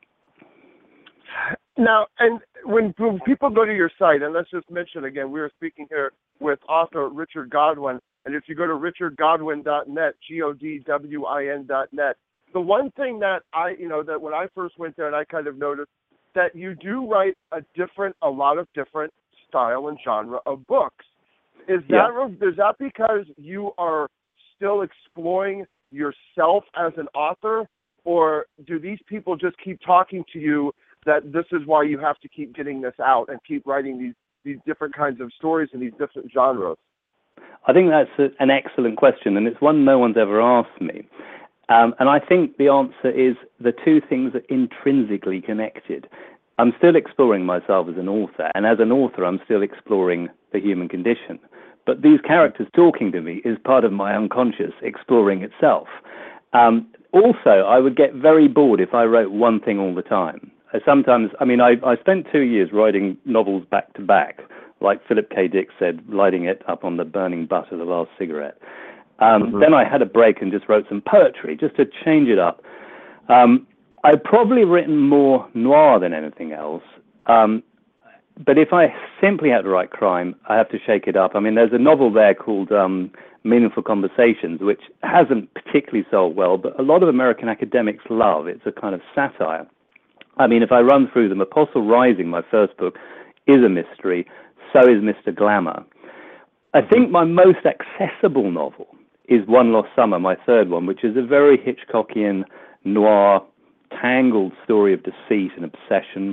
Now, and when people go to your site, and let's just mention again, we are speaking here with author Richard Godwin, and if you go to richardgodwin.net, GODWIN.net, the one thing that that when I first went there and I kind of noticed that you do write a lot of different style and genre of books. Is that because you are still exploring yourself as an author, or do these people just keep talking to you that this is why you have to keep getting this out and keep writing these different kinds of stories in these different genres? I think that's an excellent question, and it's one no one's ever asked me. And I think the answer is the two things are intrinsically connected. I'm still exploring myself as an author, and as an author, I'm still exploring the human condition. But these characters talking to me is part of my unconscious exploring itself. Also, I would get very bored if I wrote one thing all the time. Sometimes, I spent 2 years writing novels back to back, like Philip K. Dick said, lighting it up on the burning butt of the last cigarette. Then I had a break and just wrote some poetry, just to change it up. I've probably written more noir than anything else. But if I simply had to write crime, I have to shake it up. There's a novel there called Meaningful Conversations, which hasn't particularly sold well, but a lot of American academics love. It's a kind of satire. If I run through them, Apostle Rising, my first book, is a mystery. So is Mr. Glamour. I think my most accessible novel is One Lost Summer, my third one, which is a very Hitchcockian, noir, tangled story of deceit and obsession.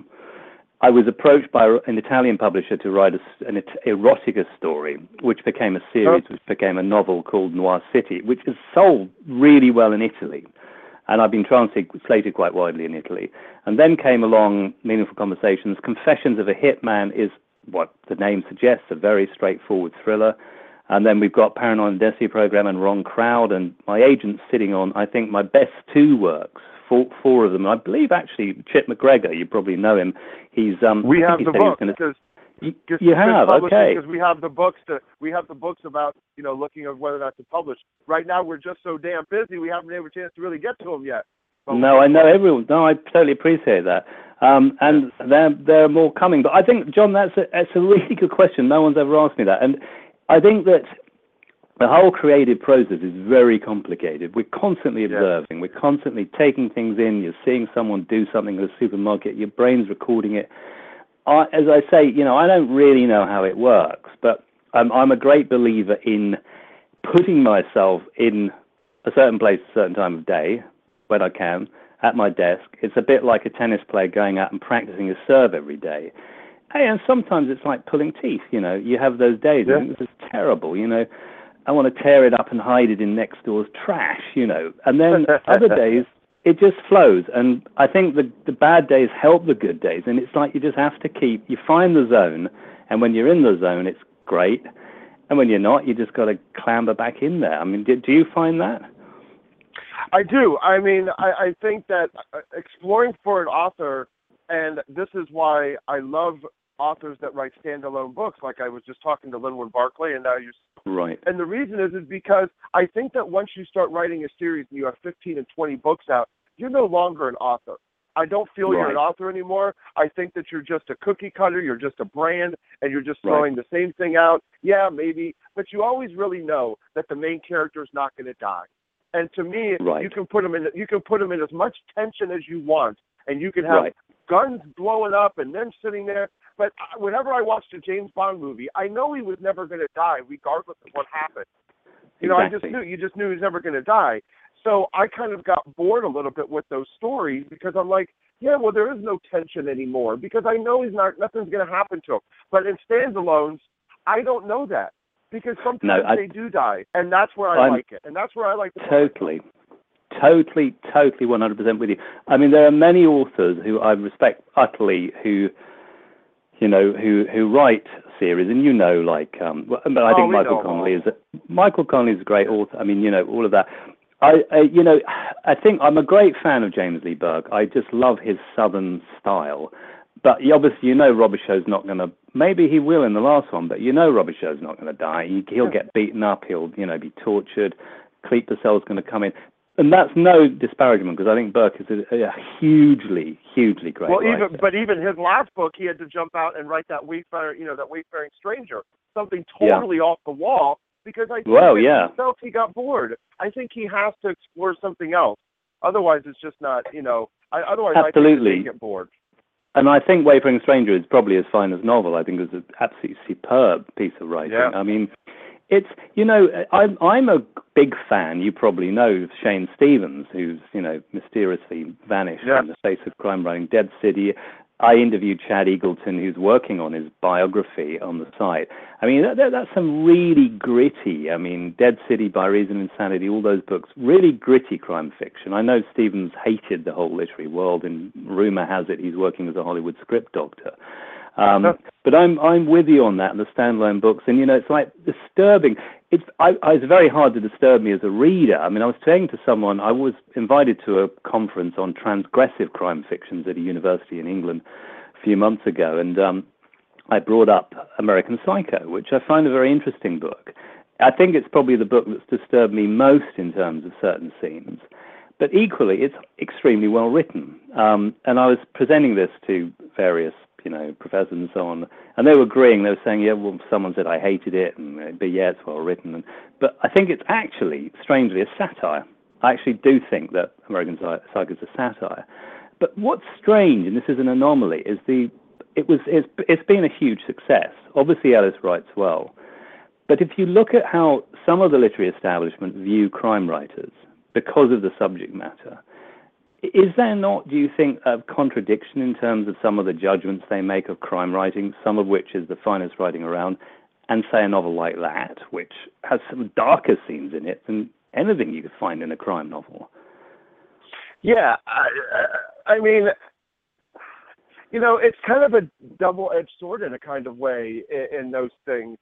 I was approached by an Italian publisher to write an erotica story, which became a series, which became a novel called Noir City, which has sold really well in Italy. And I've been translated quite widely in Italy. And then came along Meaningful Conversations. Confessions of a Hitman is what the name suggests, a very straightforward thriller. And then we've got Paranoid Identity Program and Wrong Crowd. And my agent's sitting on, I think, my best two works, four of them. I believe, actually, Chip McGregor, you probably know him. We have the book because you have, okay. Because we have the books about looking at whether or not to publish. Right now, we're just so damn busy, we haven't had a chance to really get to them yet. No, I know everyone. No, I totally appreciate that. And there are more coming. But I think, John, that's a really good question. No one's ever asked me that. And I think that the whole creative process is very complicated. We're constantly observing. We're constantly taking things in. You're seeing someone do something at a supermarket. Your brain's recording it. As I say, I don't really know how it works, but I'm a great believer in putting myself in a certain place at a certain time of day, when I can, at my desk. It's a bit like a tennis player going out and practicing a serve every day. Hey, and sometimes it's like pulling teeth, You have those days, and this is terrible, I want to tear it up and hide it in next door's trash, And then other days, it just flows. And I think the bad days help the good days. And it's like you just have to you find the zone. And when you're in the zone, it's great. And when you're not, you just got to clamber back in there. Do you find that? I do. I think that exploring for an author, and this is why I love authors that write standalone books, like I was just talking to Linwood Barclay, and now you're right. And the reason is because I think that once you start writing a series and you have 15 and 20 books out, you're no longer an author. I don't feel you're an author anymore. I think that you're just a cookie cutter, you're just a brand, and you're just throwing the same thing out. Yeah, maybe, but you always really know that the main character is not going to die. And to me, you can put them in as much tension as you want, and you can have guns blowing up and them sitting there. But whenever I watched a James Bond movie, I know he was never going to die, regardless of what happened. Exactly. You just knew he was never going to die. So I kind of got bored a little bit with those stories because I'm like, yeah, well, there is no tension anymore because I know nothing's going to happen to him. But in standalones, I don't know that because sometimes they do die, and that's where I like it, and that's where I like the Totally, 100% with you. I mean, there are many authors who I respect utterly who write series, and but I think Michael Connelly is a great author. I mean, all of that. I think I'm a great fan of James Lee Burke. I just love his Southern style. But obviously, Robichaud's not going to. Maybe he will in the last one, but Robichaud's not going to die. He'll get beaten up. He'll, be tortured. Clete Purcell's going to come in. And that's no disparagement because I think Burke is a hugely, hugely great writer. Even his last book, he had to jump out and write that Wayfaring Stranger, something totally off the wall because I think himself he got bored. I think he has to explore something else. Otherwise, it's just not, Otherwise, absolutely. I think they get bored. And I think Wayfaring Stranger is probably his finest novel. I think it was an absolutely superb piece of writing. Yeah. I mean, it's, I'm a big fan, you probably know, of Shane Stevens, who's, mysteriously vanished from the face of crime writing, Dead City. I interviewed Chad Eagleton, who's working on his biography on the site. I mean, that's some really gritty, Dead City, By Reason of Insanity, all those books, really gritty crime fiction. I know Stevens hated the whole literary world, and rumor has it he's working as a Hollywood script doctor. But I'm with you on that, and the standalone books, and it's like disturbing. It's very hard to disturb me as a reader. I mean, I was saying to someone, I was invited to a conference on transgressive crime fictions at a university in England a few months ago, and I brought up American Psycho, which I find a very interesting book. I think it's probably the book that's disturbed me most in terms of certain scenes. But equally, it's extremely well written. And I was presenting this to various professors and so on, and they were agreeing. They were saying, someone said I hated it, but it's well written. But I think it's actually, strangely, a satire. I actually do think that American Psycho is a satire. But what's strange, and this is an anomaly, is it's been a huge success. Obviously, Ellis writes well. But if you look at how some of the literary establishment view crime writers because of the subject matter, is there not, do you think, a contradiction in terms of some of the judgments they make of crime writing, some of which is the finest writing around, and say a novel like that, which has some darker scenes in it than anything you could find in a crime novel? Yeah, I mean, it's kind of a double-edged sword in a kind of way in those things.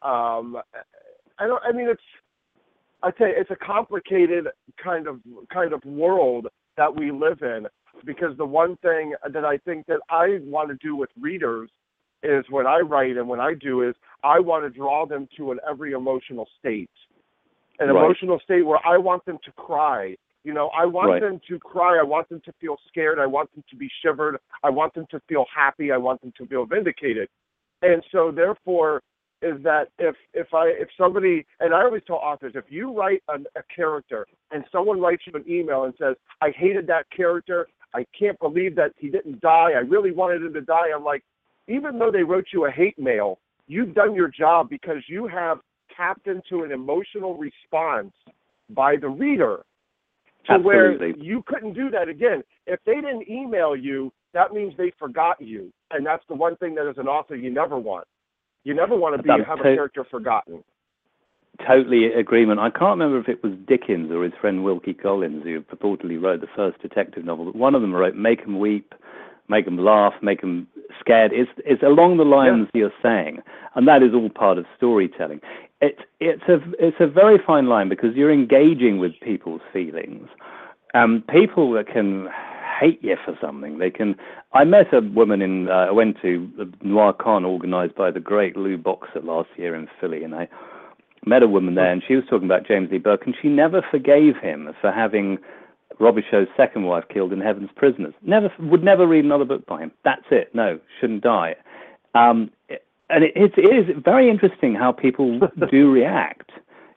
It's a complicated kind of world that we live in, because the one thing that I think that I want to do with readers is when I write and when I do is I want to draw them to every emotional state, emotional state where I want them to cry. I want them to cry. I want them to feel scared. I want them to be shivered. I want them to feel happy. I want them to feel vindicated. And so therefore is that if somebody, and I always tell authors, if you write a character and someone writes you an email and says, I hated that character, I can't believe that he didn't die, I really wanted him to die, I'm like, even though they wrote you a hate mail, you've done your job because you have tapped into an emotional response by the reader to where you couldn't do that again. If they didn't email you, that means they forgot you. And that's the one thing that as an author you never want. You never want to have a character forgotten. Totally agreement. I can't remember if it was Dickens or his friend Wilkie Collins who purportedly wrote the first detective novel. But one of them wrote, make them weep, make them laugh, make them scared. It's along the lines you're saying, and that is all part of storytelling. It's a very fine line because you're engaging with people's feelings. People that can hate you for something. I met a woman I went to the Noir Con organised by the great Lou Boxer last year in Philly, and I met a woman there, and she was talking about James Lee Burke, and she never forgave him for having Robichaud's second wife killed in Heaven's Prisoners. Would never read another book by him. That's it. No, shouldn't die. And it is very interesting how people do react.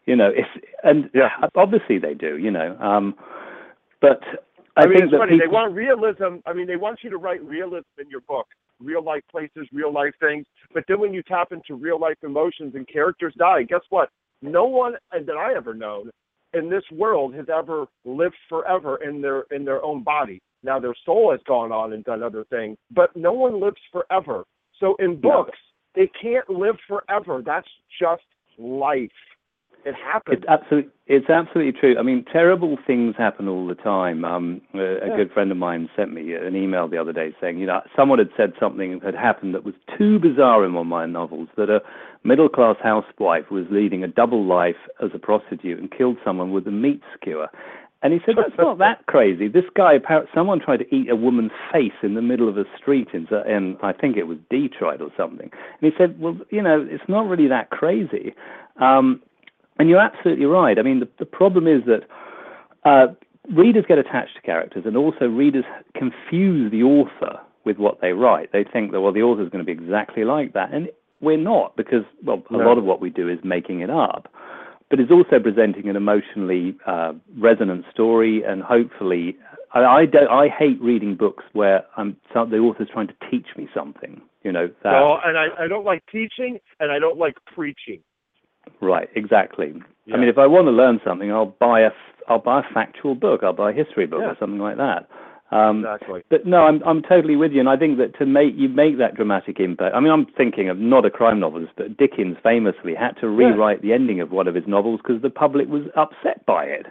Obviously they do. But I think it's funny. They want realism. They want you to write realism in your book, real life places, real life things. But then when you tap into real life emotions and characters die, guess what? No one that I ever known in this world has ever lived forever in their own body. Now their soul has gone on and done other things, but no one lives forever. So in books, they can't live forever. That's just life. It happens. It's absolutely true. I mean, terrible things happen all the time. A good friend of mine sent me an email the other day saying, someone had said something had happened that was too bizarre in one of my novels, that a middle-class housewife was leading a double life as a prostitute and killed someone with a meat skewer. And he said, that's not that crazy. This guy, someone tried to eat a woman's face in the middle of a street in I think it was Detroit or something. And he said, well, it's not really that crazy. And you're absolutely right. I mean, the problem is that readers get attached to characters, and also readers confuse the author with what they write. They think that, the author's going to be exactly like that. And we're not, because, a lot of what we do is making it up. But it's also presenting an emotionally resonant story, and hopefully, I hate reading books where the author's trying to teach me something. No, and I don't like teaching, and I don't like preaching. Right, exactly. Yeah. I mean, if I want to learn something, I'll buy a factual book, I'll buy a history book or something like that. Exactly. But no, I'm totally with you, and I think that you make that dramatic impact. I mean, I'm thinking of not a crime novelist, but Dickens famously had to rewrite the ending of one of his novels because the public was upset by it.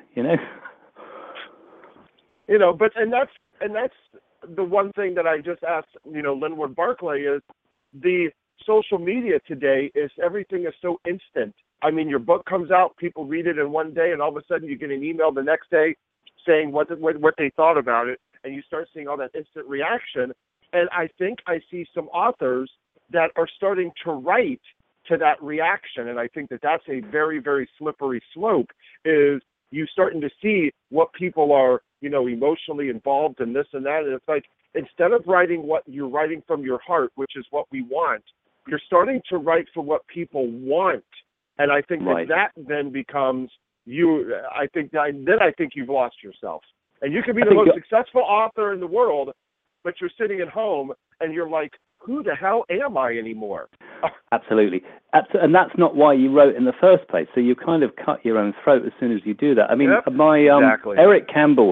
But that's the one thing that I just asked, Linwood Barclay, is the social media today is everything is so instant. I mean, your book comes out, people read it in one day, and all of a sudden you get an email the next day saying what they thought about it, and you start seeing all that instant reaction. And I think I see some authors that are starting to write to that reaction, and I think that that's a very, very slippery slope, is you starting to see what people are, emotionally involved in this and that, and it's like, instead of writing what you're writing from your heart, which is what we want, you're starting to write for what people want. And I think that then becomes you. I think you've lost yourself. And you can be the most successful author in the world, but you're sitting at home and you're like, who the hell am I anymore? Absolutely. And that's not why you wrote in the first place. So you kind of cut your own throat as soon as you do that. I mean, exactly. Eric Campbell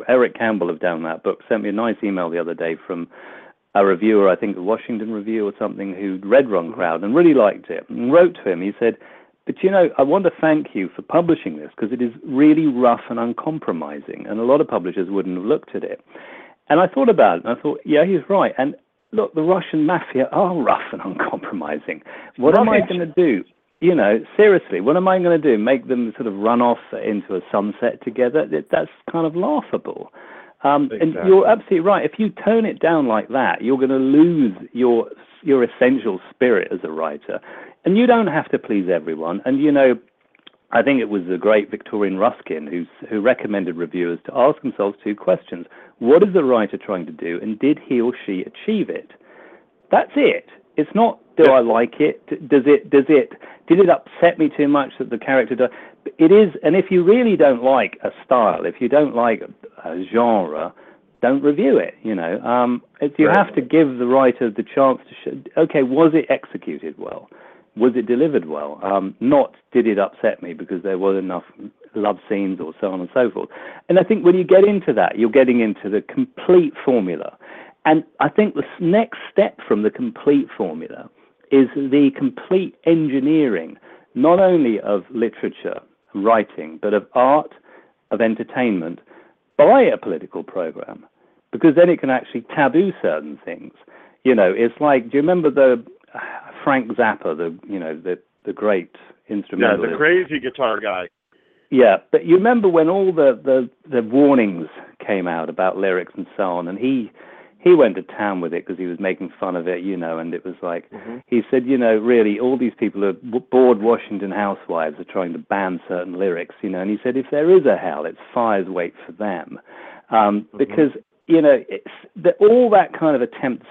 of Down That Book, sent me a nice email the other day from a reviewer, I think the Washington Review or something, who'd read Ron Crowd and really liked it, and wrote to him. He said, but I want to thank you for publishing this, because it is really rough and uncompromising, and a lot of publishers wouldn't have looked at it. And I thought about it, and I thought, yeah, he's right. And look, the Russian mafia are rough and uncompromising. What am I going to do? Seriously, what am I going to do? Make them sort of run off into a sunset together? That's kind of laughable. Exactly. And you're absolutely right. If you tone it down like that, you're going to lose your essential spirit as a writer. And you don't have to please everyone. And, I think it was the great Victorian Ruskin who recommended reviewers to ask themselves two questions. What is the writer trying to do, and did he or she achieve it? That's it. It's not, do I like it? Did it upset me too much that the character does? It is, and if you really don't like a style, if you don't like a genre, don't review it. You have to give the writer the chance to was it executed well? Was it delivered well? Not did it upset me because there wasn't enough love scenes or so on and so forth. And I think when you get into that, you're getting into the complete formula. And I think the next step from the complete formula is the complete engineering, not only of literature, writing, but of art, of entertainment, by a political program. Because then it can actually taboo certain things. It's like, do you remember the Frank Zappa, the great instrumentalist? Yeah, the crazy guitar guy. Yeah, but you remember when all the warnings came out about lyrics and so on, and he went to town with it because he was making fun of it, and it was like, he said, really, all these people are bored Washington housewives are trying to ban certain lyrics, and he said, if there is a hell, it's fire's wait for them. Because, it's all that kind of attempted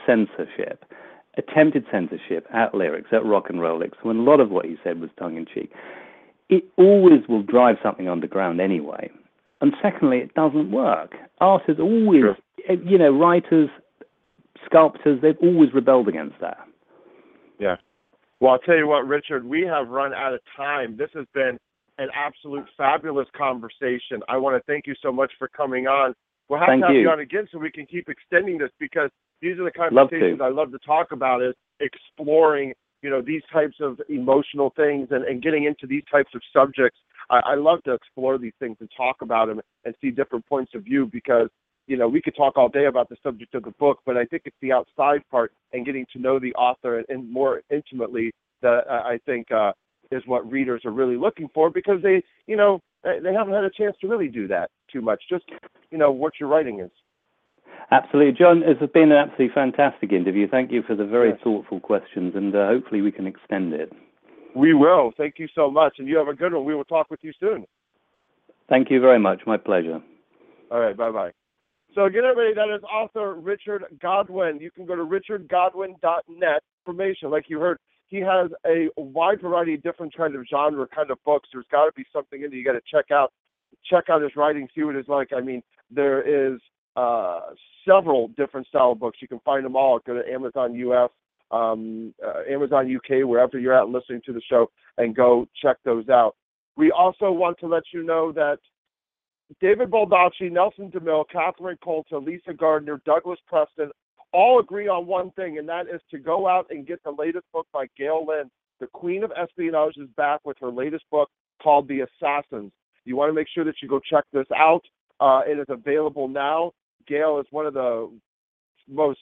censorship at lyrics, at rock and roll lyrics, when a lot of what he said was tongue-in-cheek, it always will drive something underground anyway. And secondly, it doesn't work. Art is always, writers, sculptors, they've always rebelled against that. Yeah. Well, I'll tell you what, Richard, we have run out of time. This has been an absolute fabulous conversation. I want to thank you so much for coming on. We'll have Thank to have you. you on again so we can keep extending this, because these are the conversations I love to talk about, is exploring, these types of emotional things and getting into these types of subjects. I love to explore these things and talk about them and see different points of view, because, we could talk all day about the subject of the book, but I think it's the outside part and getting to know the author and more intimately that I think is what readers are really looking for, because they haven't had a chance to really do that too much, just, what your writing is. Absolutely. John, it's been an absolutely fantastic interview. Thank you for the very thoughtful questions, and hopefully we can extend it. We will. Thank you so much, and you have a good one. We will talk with you soon. Thank you very much. My pleasure. All right. Bye-bye. So again, everybody, that is author Richard Godwin. You can go to richardgodwin.net for information. Like you heard, he has a wide variety of different kind of genre kind of books. There's got to be something in there you got to check out. Check out his writing, see what it's like. I mean, there is several different style books. You can find them all. Go to Amazon US, Amazon UK, wherever you're at listening to the show, and go check those out. We also want to let you know that David Baldacci, Nelson DeMille, Catherine Colta, Lisa Gardner, Douglas Preston all agree on one thing, and that is to go out and get the latest book by Gail Lynn. The Queen of Espionage is back with her latest book called The Assassins. You want to make sure that you go check this out. It is available now. Gail is one of the most,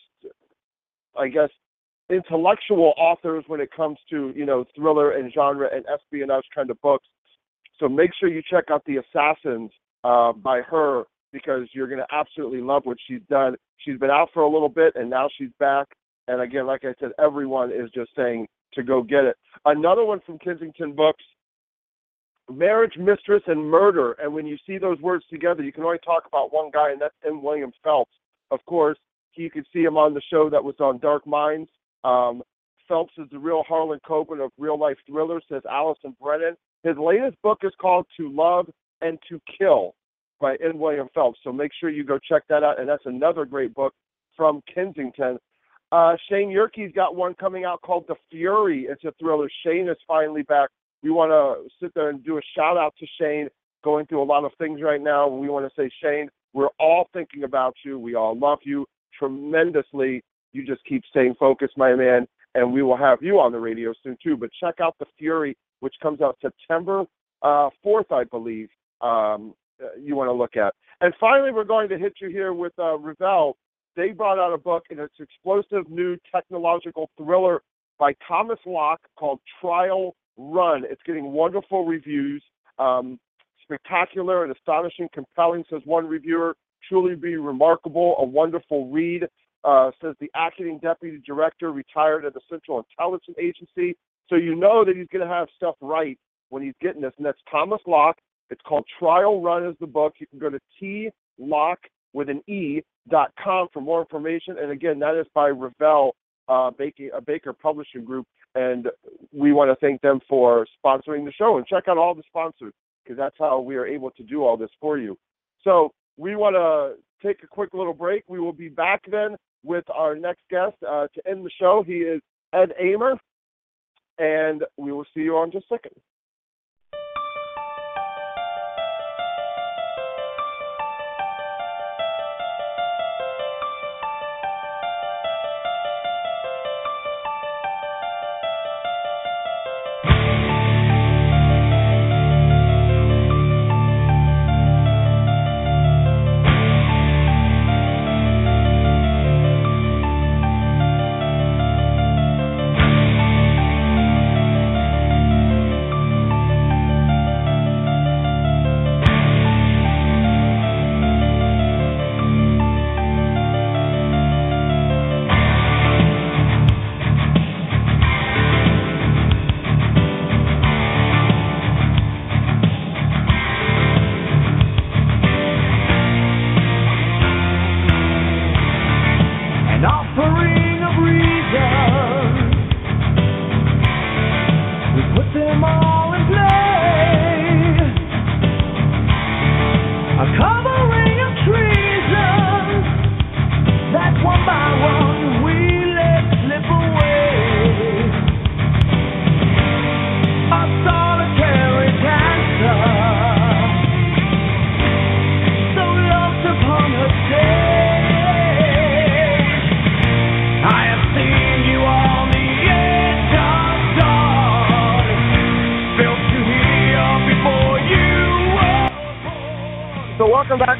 I guess, intellectual authors when it comes to, thriller and genre and espionage kind of books. So make sure you check out The Assassins by her, because you're going to absolutely love what she's done. She's been out for a little bit, and now she's back. And again, like I said, everyone is just saying to go get it. Another one from Kensington Books, Marriage, Mistress, and Murder. And when you see those words together, you can only talk about one guy, and that's M. William Phelps. Of course, you could see him on the show that was on Dark Minds. Phelps is the real Harlan Coben of real-life thrillers, says Allison Brennan. His latest book is called To Love and to Kill by N. William Phelps. So make sure you go check that out. And that's another great book from Kensington. Shane Yerke's got one coming out called The Fury. It's a thriller. Shane is finally back. We want to sit there and do a shout out to Shane, going through a lot of things right now. We want to say, Shane, we're all thinking about you. We all love you tremendously. You just keep staying focused, my man, and we will have you on the radio soon too. But check out The Fury, which comes out September 4th, I believe. You want to look at. And finally, we're going to hit you here with Revell. They brought out a book, and it's explosive new technological thriller by Thomas Locke called Trial Run. It's getting wonderful reviews. Spectacular and astonishing, compelling, says one reviewer. Truly be remarkable, a wonderful read, says the acting deputy director, retired at the Central Intelligence Agency. So you know that he's going to have stuff right when he's getting this, and that's Thomas Locke. It's called Trial Run is the book. You can go to tlock.com for more information. And again, that is by Revell, Baker Publishing Group. And we want to thank them for sponsoring the show. And check out all the sponsors, because that's how we are able to do all this for you. So we want to take a quick little break. We will be back then with our next guest to end the show. He is Ed Aymer, and we will see you on just a second.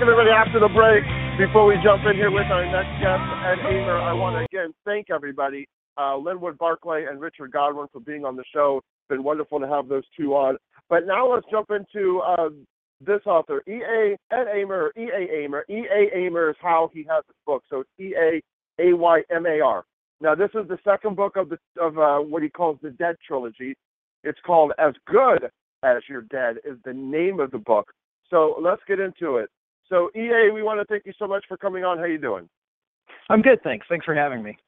welcome everybody after the break. Before we jump in here with our next guest, Ed Aymer, I want to again thank everybody, Linwood Barclay and Richard Godwin, for being on the show. It's been wonderful to have those two on. But now let's jump into this author, Ed Aymer. E.A. Aymer is how he has his book. So it's E-A-A-Y-M-A-R. Now this is the second book of what he calls the Dead trilogy. It's called As Good as You're Dead is the name of the book. So let's get into it. So E.A., we want to thank you so much for coming on. How you doing? I'm good, thanks. Thanks for having me.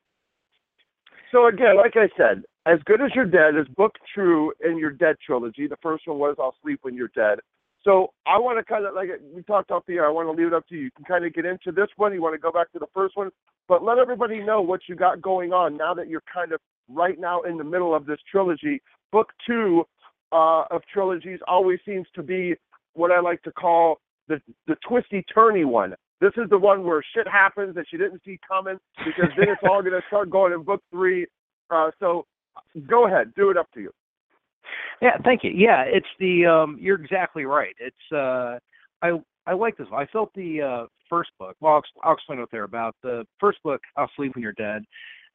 So again, like I said, As Good as You're Dead is book 2 in your Dead trilogy. The first one was I'll Sleep When You're Dead. So I want to kind of, like we talked off the air, I want to leave it up to you. You can kind of get into this one. You want to go back to the first one. But let everybody know what you got going on now that you're kind of right now in the middle of this trilogy. Book 2 of trilogies always seems to be what I like to call the twisty-turny one. This is the one where shit happens that you didn't see coming, because then it's all going to start going in book 3. So go ahead. Do it up to you. Yeah, thank you. Yeah, it's the you're exactly right. It's I like this one. I felt the first book. Well, I'll explain what they're about. The first book, I'll Sleep When You're Dead.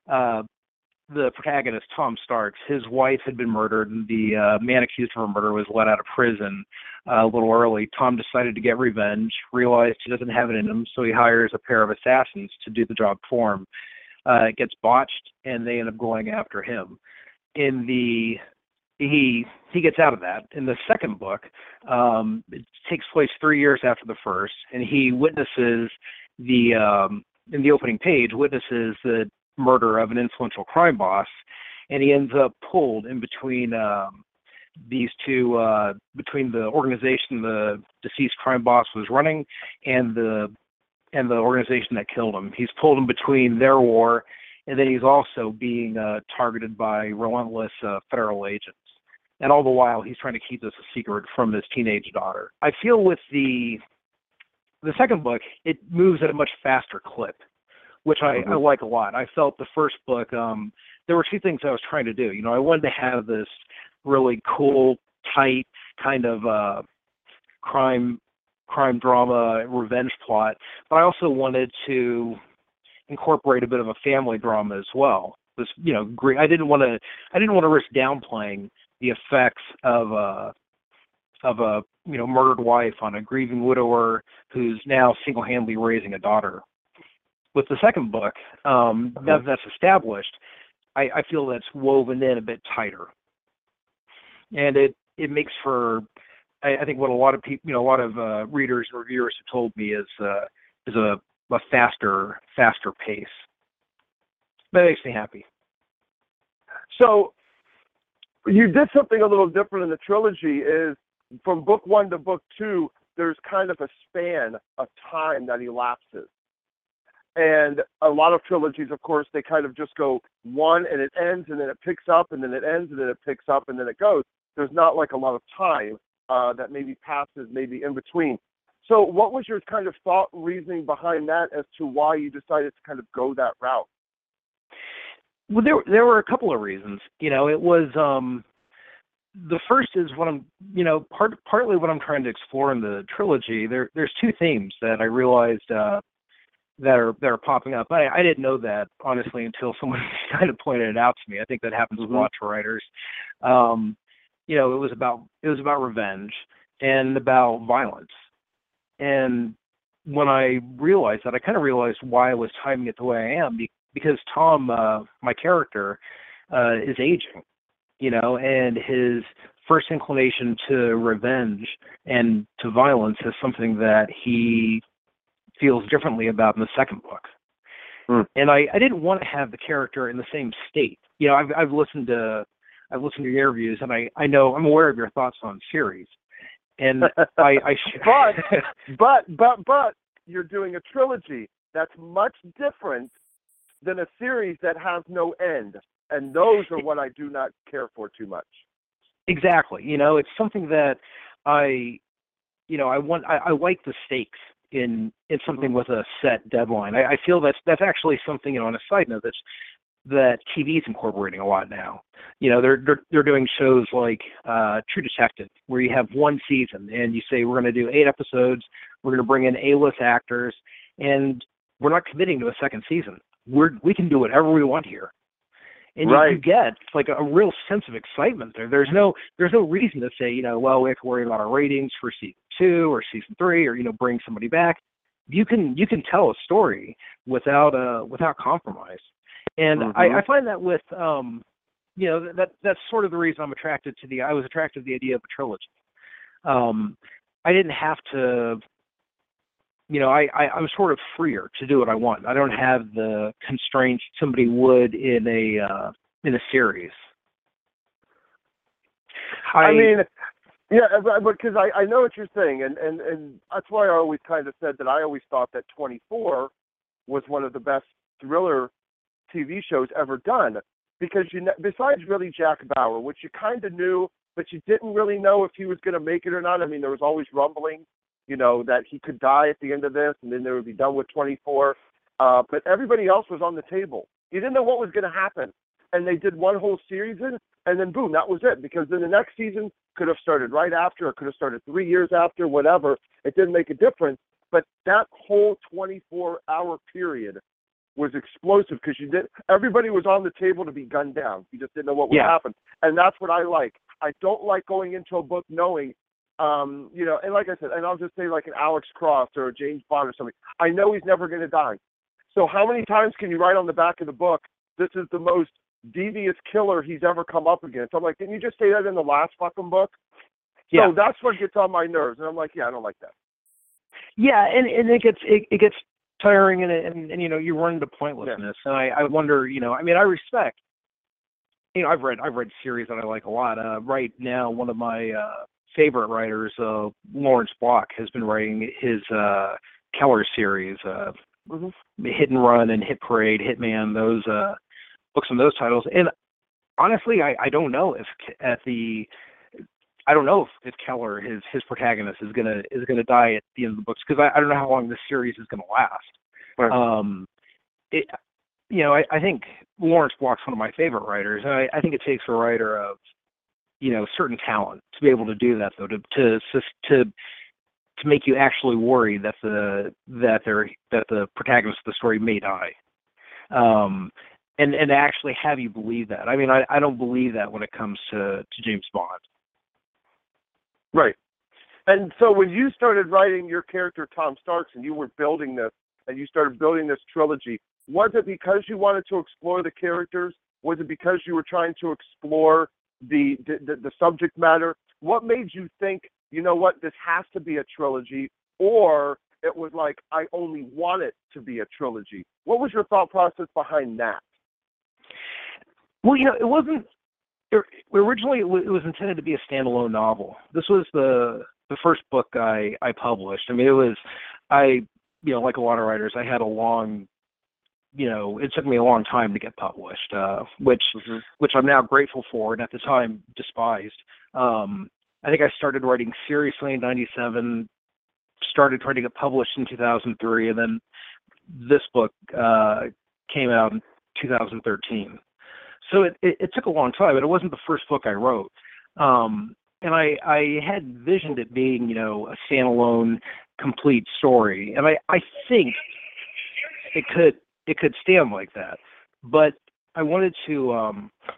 The protagonist, Tom Starks, his wife had been murdered, and the man accused of her murder was let out of prison a little early. Tom decided to get revenge, realized he doesn't have it in him, so he hires a pair of assassins to do the job for him. It gets botched, and they end up going after him. He gets out of that. In the second book, it takes place 3 years after the first, and he witnesses in the opening page, witnesses the murder of an influential crime boss, and he ends up pulled in between these two, between the organization the deceased crime boss was running and the organization that killed him. He's pulled in between their war, and then he's also being targeted by relentless federal agents. And all the while, he's trying to keep this a secret from his teenage daughter. I feel with the second book, it moves at a much faster clip, which I like a lot. I felt the first book, there were two things I was trying to do. You know, I wanted to have this really cool, tight kind of crime drama, revenge plot, but I also wanted to incorporate a bit of a family drama as well. This, you know, I didn't want to risk downplaying the effects of a murdered wife on a grieving widower who's now single-handedly raising a daughter. With the second book, now that that's established, I feel that's woven in a bit tighter, and it makes for, I think, what a lot of people, a lot of readers and reviewers have told me is a faster pace. That makes me happy. So you did something a little different in the trilogy. Is from book 1 to book 2, there's kind of a span of time that elapses. And a lot of trilogies, of course, they kind of just go one and it ends, and then it picks up, and then it ends, and then it picks up, and then it goes. There's not like a lot of time that maybe passes maybe in between. So what was your kind of thought reasoning behind that as to why you decided to kind of go that route? Well, there were a couple of reasons. It was the first is what I'm, partly what I'm trying to explore in the trilogy. There's two themes that I realized that are popping up. I didn't know that, honestly, until someone kind of pointed it out to me. I think that happens with lots of writers. It was about revenge and about violence. And when I realized that, I kind of realized why I was timing it the way I am, because Tom, my character, is aging, and his first inclination to revenge and to violence is something that he feels differently about in the second book. And I didn't want to have the character in the same state. I've listened to your interviews, and I'm aware of your thoughts on series. And but you're doing a trilogy that's much different than a series that has no end, and those are what I do not care for too much. Exactly. It's something that I like the stakes in something with a set deadline. I feel that's actually something, on a side note, that TV's incorporating a lot now. You know, they're doing shows like True Detective, where you have one season and you say we're going to do 8 episodes, we're going to bring in A-list actors, and we're not committing to a second season. We can do whatever we want here. And you get like a real sense of excitement there. There's no reason to say, you know, well, we have to worry about our ratings for season 2 or season 3, or, you know, bring somebody back. You can tell a story without compromise. And I find that with you know, that's sort of the reason I was attracted to the idea of a trilogy. I didn't have to, you know, I'm sort of freer to do what I want. I don't have the constraints somebody would in a series. I mean, yeah, because I know what you're saying, and that's why I always kind of said that I always thought that 24 was one of the best thriller TV shows ever done, because besides really Jack Bauer, which you kind of knew, but you didn't really know if he was going to make it or not. I mean, there was always rumbling, you know, that he could die at the end of this, and then they would be done with 24. But everybody else was on the table. You didn't know what was going to happen, and they did one whole season, and then boom, that was it. Because then the next season could have started right after, or could have started 3 years after, whatever. It didn't make a difference. But that whole 24-hour period was explosive, because everybody was on the table to be gunned down. You just didn't know what would happen, and that's what I like. I don't like going into a book knowing, you know, and like I said, and I'll just say like an Alex Cross or a James Bond or something. I know he's never going to die. So how many times can you write on the back of the book, this is the most devious killer he's ever come up against? I'm like, didn't you just say that in the last fucking book? Yeah. So that's what gets on my nerves, and I'm like, yeah, I don't like that. Yeah, and it gets tiring, and you know, you run into pointlessness. Yeah. And I wonder, you know, I mean, I respect, you know, I've read series that I like a lot. Right now, one of my favorite writers, Lawrence Block, has been writing his Keller series, Hit and Run and Hit Parade, Hitman, those books and those titles. And honestly, I don't know if if Keller, his protagonist, is gonna die at the end of the books, because I don't know how long this series is gonna last. Right. You know, I think Lawrence Block's one of my favorite writers, and I think it takes a writer of, you know, certain talent to be able to do that, though, to make you actually worry that the protagonist of the story may die, and to actually have you believe that. I mean, I don't believe that when it comes to James Bond. Right. And so when you started writing your character Tom Starks, and you were building this, and you started building this trilogy, was it because you wanted to explore the characters? Was it because you were trying to explore the subject matter? What made you think, you know what, this has to be a trilogy? Or it was like, I only want it to be a trilogy? What was your thought process behind that? Well, you know, it wasn't. Originally, it was intended to be a standalone novel. This was the first book I published. I mean, you know, like a lot of writers, I had a long, you know, it took me a long time to get published, which I'm now grateful for, and at the time despised. I think I started writing seriously in '97, started trying to get published in 2003, and then this book came out in 2013. So it took a long time, but it wasn't the first book I wrote. And I had envisioned it being, you know, a standalone, complete story. And I think it could stand like that. But I wanted to,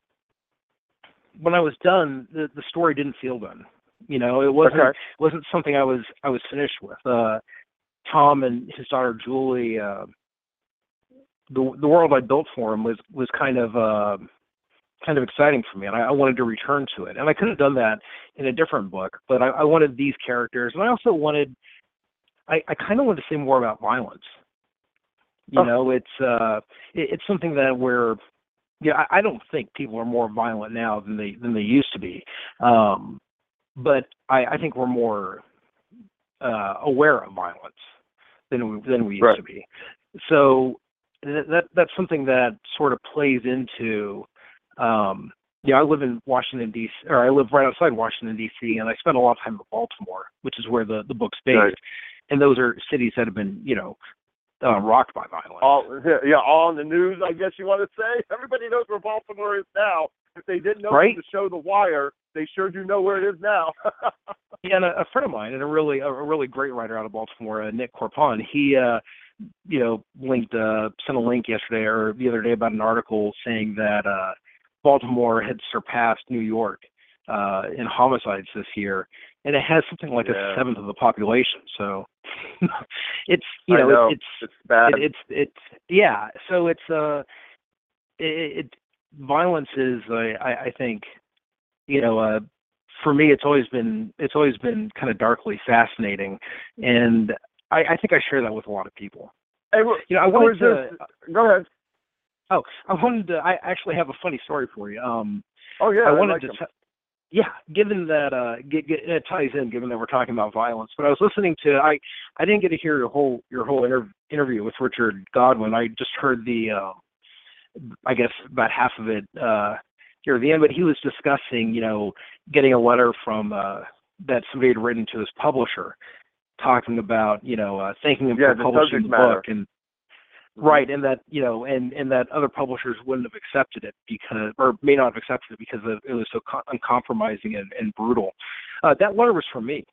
when I was done, the story didn't feel done. You know, it wasn't something I was finished with. Tom and his daughter Julie, the world I built for him was kind of exciting for me, and I wanted to return to it. And I could have done that in a different book, but I wanted these characters, and I also wanted, I kind of wanted to say more about violence. You know, it's something that I don't think people are more violent now than they used to be, but I think we're more aware of violence than we used to be. So that's something that sort of plays into. I live in Washington, D.C., or I live right outside Washington, D.C., and I spend a lot of time in Baltimore, which is where the book's based. Right. And those are cities that have been, you know, rocked by violence. All in the news, I guess you want to say. Everybody knows where Baltimore is now. If they didn't know Right? from the show The Wire, they sure do know where it is now. Yeah, and a friend of mine, and a really great writer out of Baltimore, Nick Corpon, he sent a link yesterday or the other day about an article saying that Baltimore had surpassed New York in homicides this year, and it has something like a seventh of the population. So it's it's bad. So it's violence is I think for me it's always been kind of darkly fascinating, and I think I share that with a lot of people. Hey, I wanted to go ahead. Oh, I actually have a funny story for you. Oh yeah, I wanted given that it ties in, given that we're talking about violence. But I was listening to I didn't get to hear your whole interview with Richard Godwin. I just heard I guess about half of it here at the end. But he was discussing, getting a letter from that somebody had written to his publisher, talking about thanking him for publishing the book, and right, and that and that other publishers wouldn't have accepted it or may not have accepted it because it was so uncompromising and brutal. That letter was from me.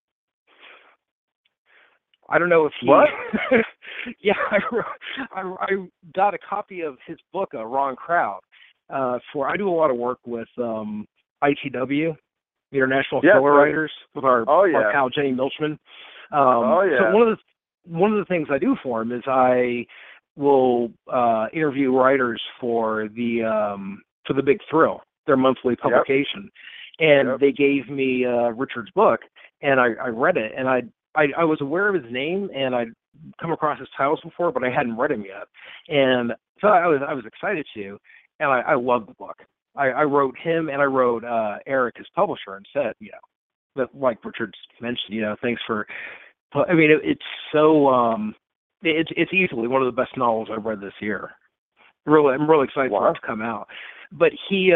I don't know if he. What? Yeah, I got a copy of his book, Wrong Crowd. I do a lot of work with ITW, the International Thriller Writers, with our pal Jenny Milchman. So one of the things I do for him is I will interview writers for the Big Thrill, their monthly publication, and they gave me Richard's book, and I read it, and I was aware of his name, and I'd come across his titles before, but I hadn't read him yet, and so I was excited to, and I loved the book. I wrote him, and I wrote Eric, his publisher, and said, that like Richard mentioned, thanks for. I mean, it's so it's easily one of the best novels I've read this year. Really, I'm really excited for it to come out. But he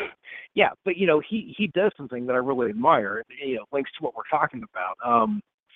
does something that I really admire. Links to what we're talking about.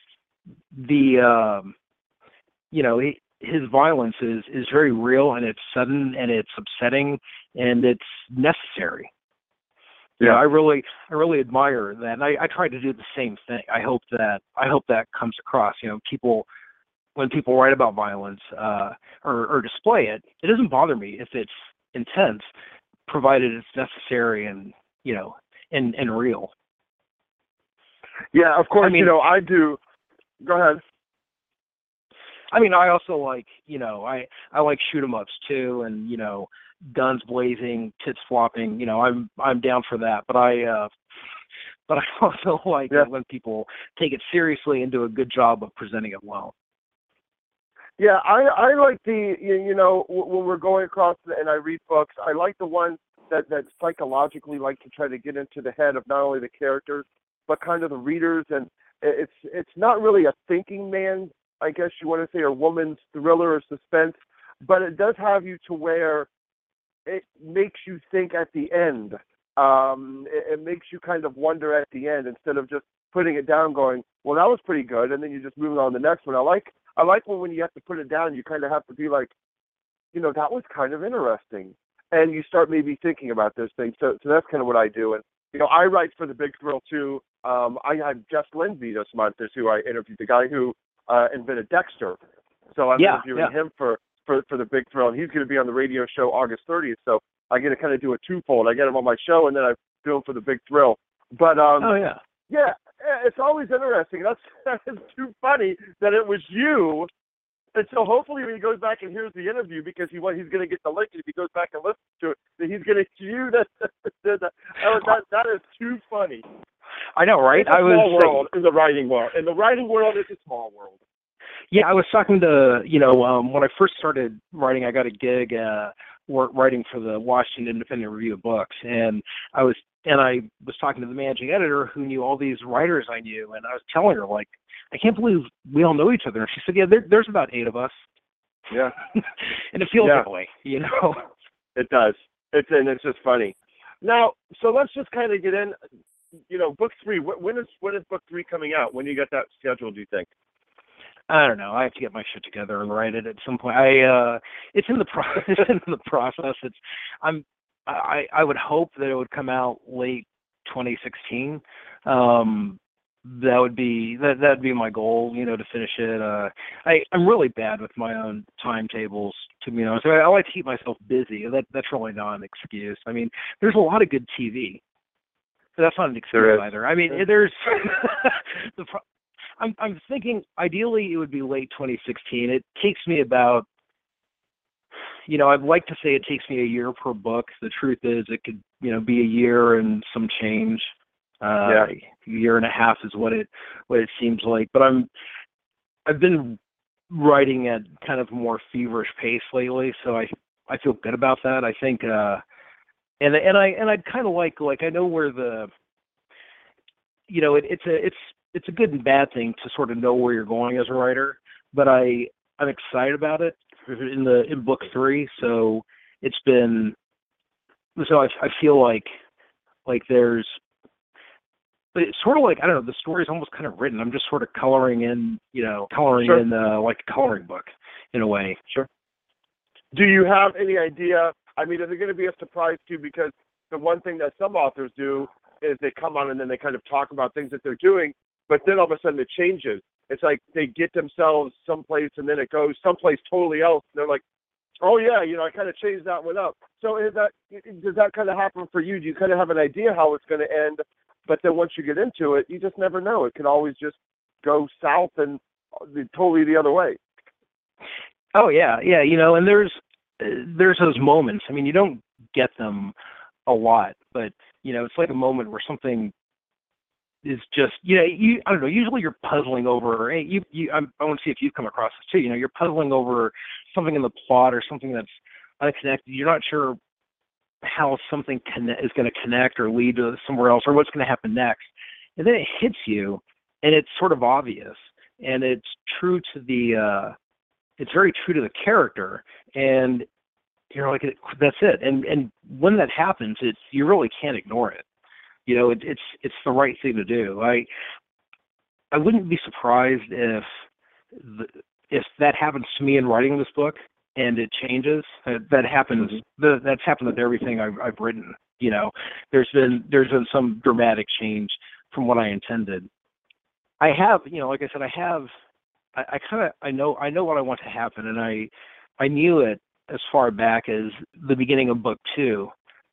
His violence is very real, and it's sudden, and it's upsetting, and it's necessary. Yeah, I really admire that, and I try to do the same thing. I hope that comes across. When people write about violence or display it, it doesn't bother me if it's intense, provided it's necessary and and real. Yeah, of course. I do. Go ahead. I mean, I also like I like shoot 'em ups too, and guns blazing, tits flopping. I'm down for that. But I also like it when people take it seriously and do a good job of presenting it well. Yeah, I like when we're going across and I read books, I like the ones that psychologically like to try to get into the head of not only the characters but kind of the readers, and it's not really a thinking man, I guess you want to say, or woman's thriller or suspense, but it does have you to where it makes you think at the end. It makes you kind of wonder at the end instead of just putting it down going, well, that was pretty good, and then you just move on to the next one. I like when you have to put it down, you kind of have to be like, that was kind of interesting. And you start maybe thinking about those things. So that's kind of what I do. And, I write for the Big Thrill too. I had Jess Lindsay this month, is who I interviewed, the guy who invented Dexter. So I'm interviewing him for the Big Thrill, and he's going to be on the radio show August 30th. So I get to kind of do a twofold. I get him on my show, and then I do him for the Big Thrill. But yeah, it's always interesting. That is too funny that it was you. And so hopefully when he goes back and hears the interview, because he's going to get the link, and if he goes back and listens to it, that he's going to hear that is too funny. I know, right? It's a small world in the writing world. In the writing world, it's a small world. Yeah, I was talking to, when I first started writing, I got a gig writing for the Washington Independent Review of Books, and I was talking to the managing editor who knew all these writers I knew, and I was telling her, like, I can't believe we all know each other. And she said, yeah, there's about 8 of us. Yeah. And it feels that way, It does. It's just funny. Now, so let's just kind of get in, book 3. When is book 3 coming out? When do you get that scheduled, do you think? I don't know. I have to get my shit together and write it at some point. It's in the it's in the process. I would hope that it would come out late 2016. That'd be my goal, to finish it. I'm really bad with my own timetables, to be honest. I like to keep myself busy. That's really not an excuse. I mean, there's a lot of good TV, but that's not an excuse either. I mean, there's I'm thinking ideally it would be late 2016. It takes me about, I'd like to say it takes me a year per book. The truth is it could, be a year and some change. A year and a half is what it seems like. But I've been writing at kind of a more feverish pace lately, so I feel good about that. I think and I'd kind of like I know where the it's a good and bad thing to sort of know where you're going as a writer, but I'm excited about it in book 3. So I feel like there's, but it's sort of like, I don't know, the story's almost kind of written. I'm just sort of coloring in like a coloring book in a way. Sure. Do you have any idea? I mean, is it going to be a surprise to you? Because the one thing that some authors do is they come on and then they kind of talk about things that they're doing, but then all of a sudden it changes. It's like they get themselves someplace and then it goes someplace totally else. And they're like, oh yeah, I kind of changed that one up. So does that kind of happen for you? Do you kind of have an idea how it's going to end? But then once you get into it, you just never know. It could always just go south and totally the other way. Oh yeah, and there's those moments. I mean, you don't get them a lot, but it's like a moment where something is just, I don't know. Usually you're puzzling over. I want to see if you've come across this too. You're puzzling over something in the plot or something that's unconnected. You're not sure how something is going to connect or lead to somewhere else, or what's going to happen next, and then it hits you, and it's sort of obvious, and it's true to it's very true to the character, and you're like, that's it. And when that happens, you really can't ignore it. It's the right thing to do. I wouldn't be surprised if that happens to me in writing this book and it changes. That happens. Mm-hmm. That's happened with everything I've written. There's been some dramatic change from what I intended. I have, like I said, I know what I want to happen, and I knew it as far back as the beginning of book 2.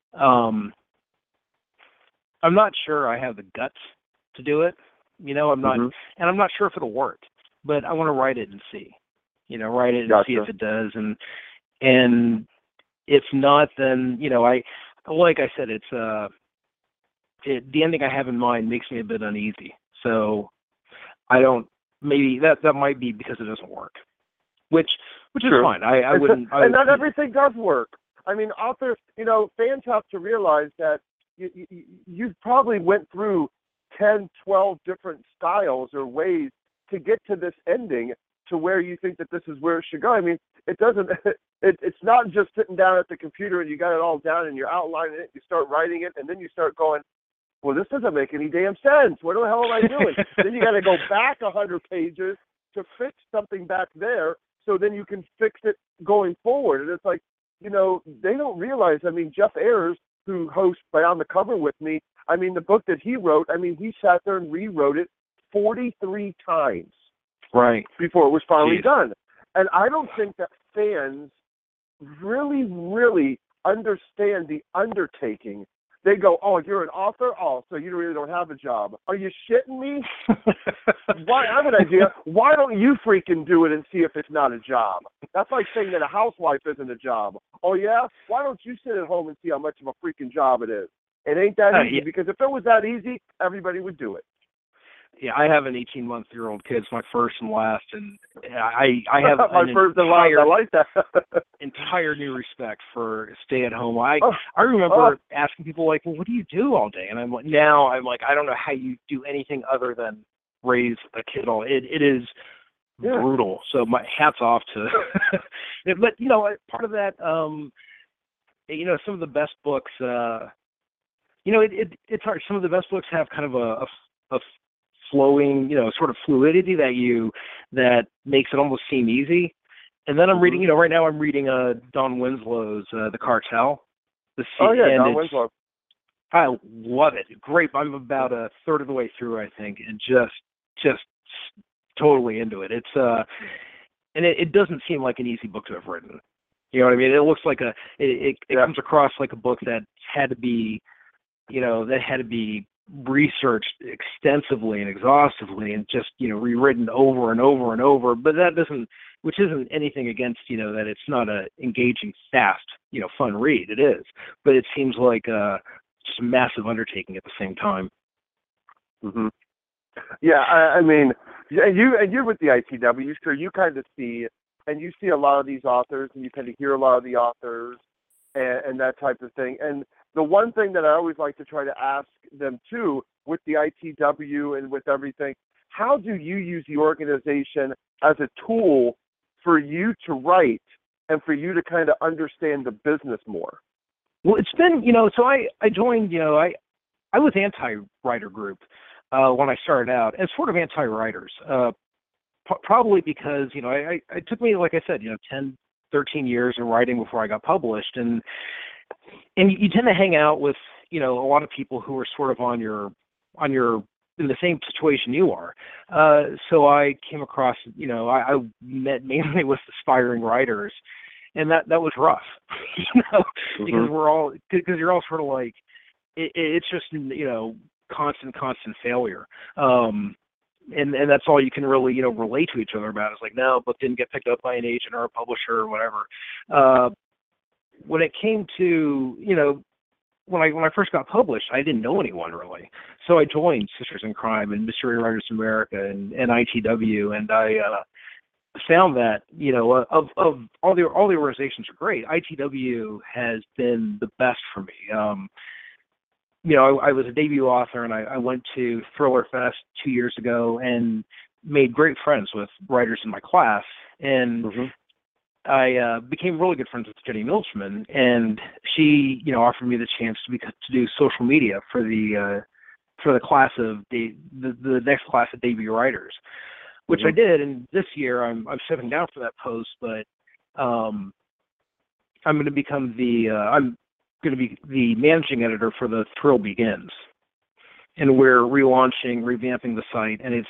I'm not sure I have the guts to do it. I'm not, and I'm not sure if it'll work, but I want to write it and see. Write it and Gotcha. see if it does, and if not, then like I said, it's the ending I have in mind makes me a bit uneasy. So I don't. Maybe that might be because it doesn't work, which is fine. I wouldn't. And not everything does work. I mean, authors, fans have to realize that you probably went through 10, 12 different styles or ways to get to this ending to where you think that this is where it should go. I mean, it doesn't. It's not just sitting down at the computer and you got it all down and you're outlining it. You start writing it and then you start going, well, this doesn't make any damn sense. What the hell am I doing? Then you got to go back 100 pages to fix something back there, so then you can fix it going forward. And it's like, they don't realize. I mean, Jeff Ayers, who hosts Beyond the Cover with me, I mean, the book that he wrote, I mean, he sat there and rewrote it 43 times. Right. Before it was finally done. And I don't think that fans really, really understand the undertaking. They go, oh, you're an author? Oh, so you really don't have a job. Are you shitting me? I have an idea. Why don't you freaking do it and see if it's not a job? That's like saying that a housewife isn't a job. Oh, yeah? Why don't you sit at home and see how much of a freaking job it is? It ain't that easy, yeah. Because if it was that easy, everybody would do it. Yeah, I have an 18-month-old kid. It's my first and last, and I have my first and last. I like that. entire new respect for stay-at-home. I remember asking people like, "Well, what do you do all day?" And I'm like, I don't know how you do anything other than raise a kid. It is brutal. So my hats off to. But part of that, some of the best books. It's hard. Some of the best books have kind of a flowing, sort of fluidity that that makes it almost seem easy. And then I'm reading, right now I'm reading Don Winslow's The Cartel. Don Winslow. I love it. Great. I'm about a third of the way through, I think, and just totally into it. It's and it doesn't seem like an easy book to have written. You know what I mean? It looks like it comes across like a book that had to be, researched extensively and exhaustively and just, rewritten over and over and over. But which isn't anything against, that it's not a engaging, fast, fun read. It is. But it seems like just a massive undertaking at the same time. Mm-hmm. Yeah, I mean, and you're with the ITW, so you kind of see, and you see a lot of these authors, and you kind of hear a lot of the authors, and that type of thing. And the one thing that I always like to try to ask them too, with the ITW and with everything, how do you use the organization as a tool for you to write and for you to kind of understand the business more? Well, it's been, so I joined, I was anti-writer group when I started out, and sort of anti-writers, probably because, it took me, like I said, 10, 13 years of writing before I got published, and you tend to hang out with, a lot of people who are sort of on your in the same situation you are. So I came across, I met mainly with aspiring writers, and that was rough, because because you're all sort of like, it's just, constant failure. And that's all you can really, relate to each other about. It's like, no, book didn't get picked up by an agent or a publisher or whatever. When it came to, when I first got published, I didn't know anyone really. So I joined Sisters in Crime and Mystery Writers America and ITW, and I found that, of all the organizations are great. ITW has been the best for me. I was a debut author, and I went to Thriller Fest 2 years ago and made great friends with writers in my class. And I became really good friends with Jenny Milchman, and she, offered me the chance to do social media for the class of the next class of debut writers, which I did. And this year I'm stepping down for that post, but I'm going to become I'm going to be the managing editor for the Thrill Begins, and we're revamping the site, and it's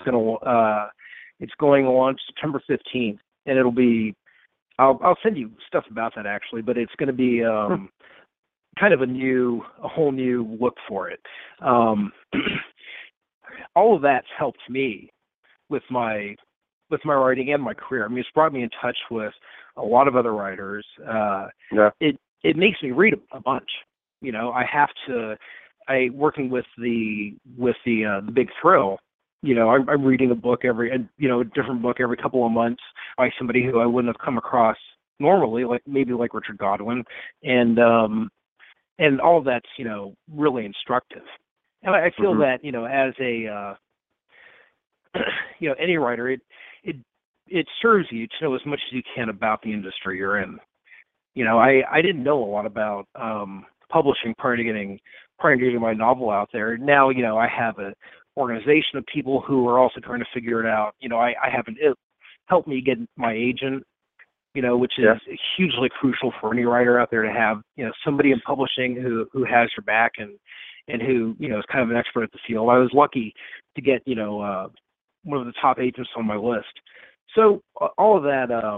going to launch September 15th, and it'll be, I'll send you stuff about that actually, but it's going to be kind of a whole new look for it. All of that's helped me with my writing and my career. I mean, it's brought me in touch with a lot of other writers. It makes me read a bunch. Working with the Big Thrill, I'm reading a book a different book every couple of months by somebody who I wouldn't have come across normally, like Richard Godwin, and all of that's, really instructive. And I feel that, as a, any writer, it serves you to know as much as you can about the industry you're in. I didn't know a lot about publishing prior to getting my novel out there. Now, I have an organization of people who are also trying to figure it out. It helped me get my agent, which is hugely crucial for any writer out there to have, somebody in publishing who has your back and who, is kind of an expert at the field. I was lucky to get, one of the top agents on my list. So all of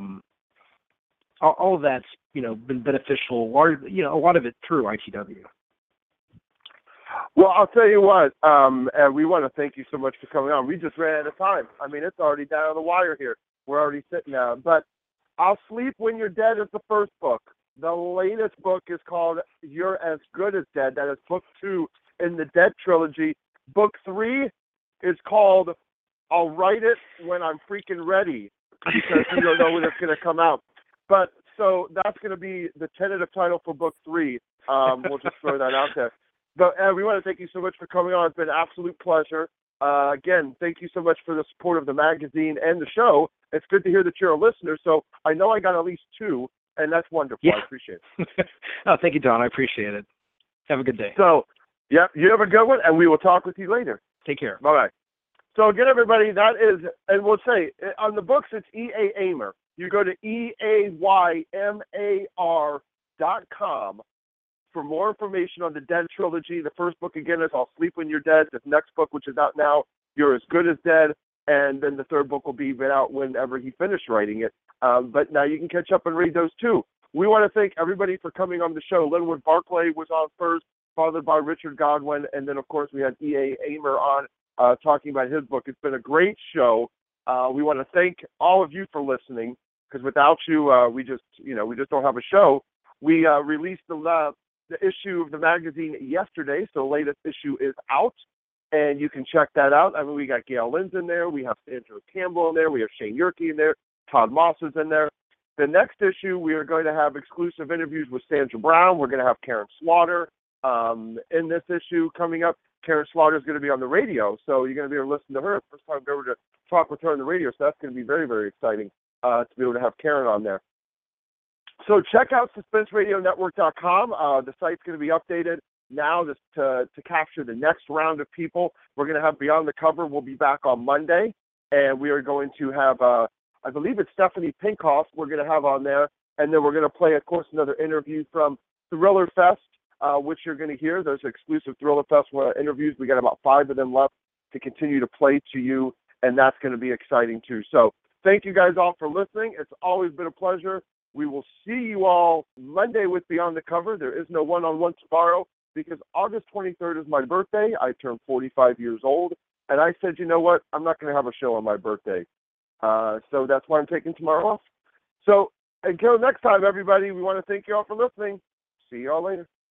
that's, been beneficial, a lot of it through ITW. Well, I'll tell you what, and we want to thank you so much for coming on. We just ran out of time. I mean, it's already down on the wire here. We're already sitting down. But I'll Sleep When You're Dead is the first book. The latest book is called You're As Good As Dead. That is book 2 in the Dead trilogy. Book 3 is called I'll Write It When I'm Freaking Ready, because we don't know when it's going to come out. But so that's going to be the tentative title for book 3. We'll just throw that out there. But we want to thank you so much for coming on. It's been an absolute pleasure. Again, thank you so much for the support of the magazine and the show. It's good to hear that you're a listener. So I know I got at least 2, and that's wonderful. Yeah. I appreciate it. Oh, thank you, Don. I appreciate it. Have a good day. So, you have a good one, and we will talk with you later. Take care. Bye-bye. So again, everybody, that is, and we'll say, on the books, it's E.A. Aymer. You go to EAYMAR.com for more information on the Dead trilogy. The first book, again, is I'll Sleep When You're Dead. The next book, which is out now, You're As Good As Dead. And then the third book will be out whenever he finished writing it. But now you can catch up and read those too. We want to thank everybody for coming on the show. Linwood Barclay was on first, followed by Richard Godwin. And then, of course, we had E.A. Aymer on talking about his book. It's been a great show. We want to thank all of you for listening, because without you, we just don't have a show. We released the issue of the magazine yesterday, so the latest issue is out, and you can check that out. I mean, we got Gail Lynn's in there, we have Sandra Campbell in there, we have Shane Yerke in there, Todd Moss is in there. The next issue, we are going to have exclusive interviews with Sandra Brown. We're going to have Karen Slaughter in this issue coming up. Karen Slaughter is going to be on the radio, so you're going to be able to listen to her. First time ever to talk with her on the radio, so that's going to be very, very exciting to be able to have Karen on there. So check out SuspenseRadioNetwork.com. The site's going to be updated now to capture the next round of people. We're going to have Beyond the Cover. We'll be back on Monday, and we are going to have, I believe it's Stephanie Pinkoff we're going to have on there, and then we're going to play, of course, another interview from Thriller Fest, which you're going to hear. Those exclusive Thriller Fest interviews. We got about 5 of them left to continue to play to you, and that's going to be exciting too. So thank you guys all for listening. It's always been a pleasure. We will see you all Monday with Beyond the Cover. There is no one-on-one tomorrow because August 23rd is my birthday. I turned 45 years old, and I said, you know what? I'm not going to have a show on my birthday. So that's why I'm taking tomorrow off. So until next time, everybody, we want to thank you all for listening. See you all later.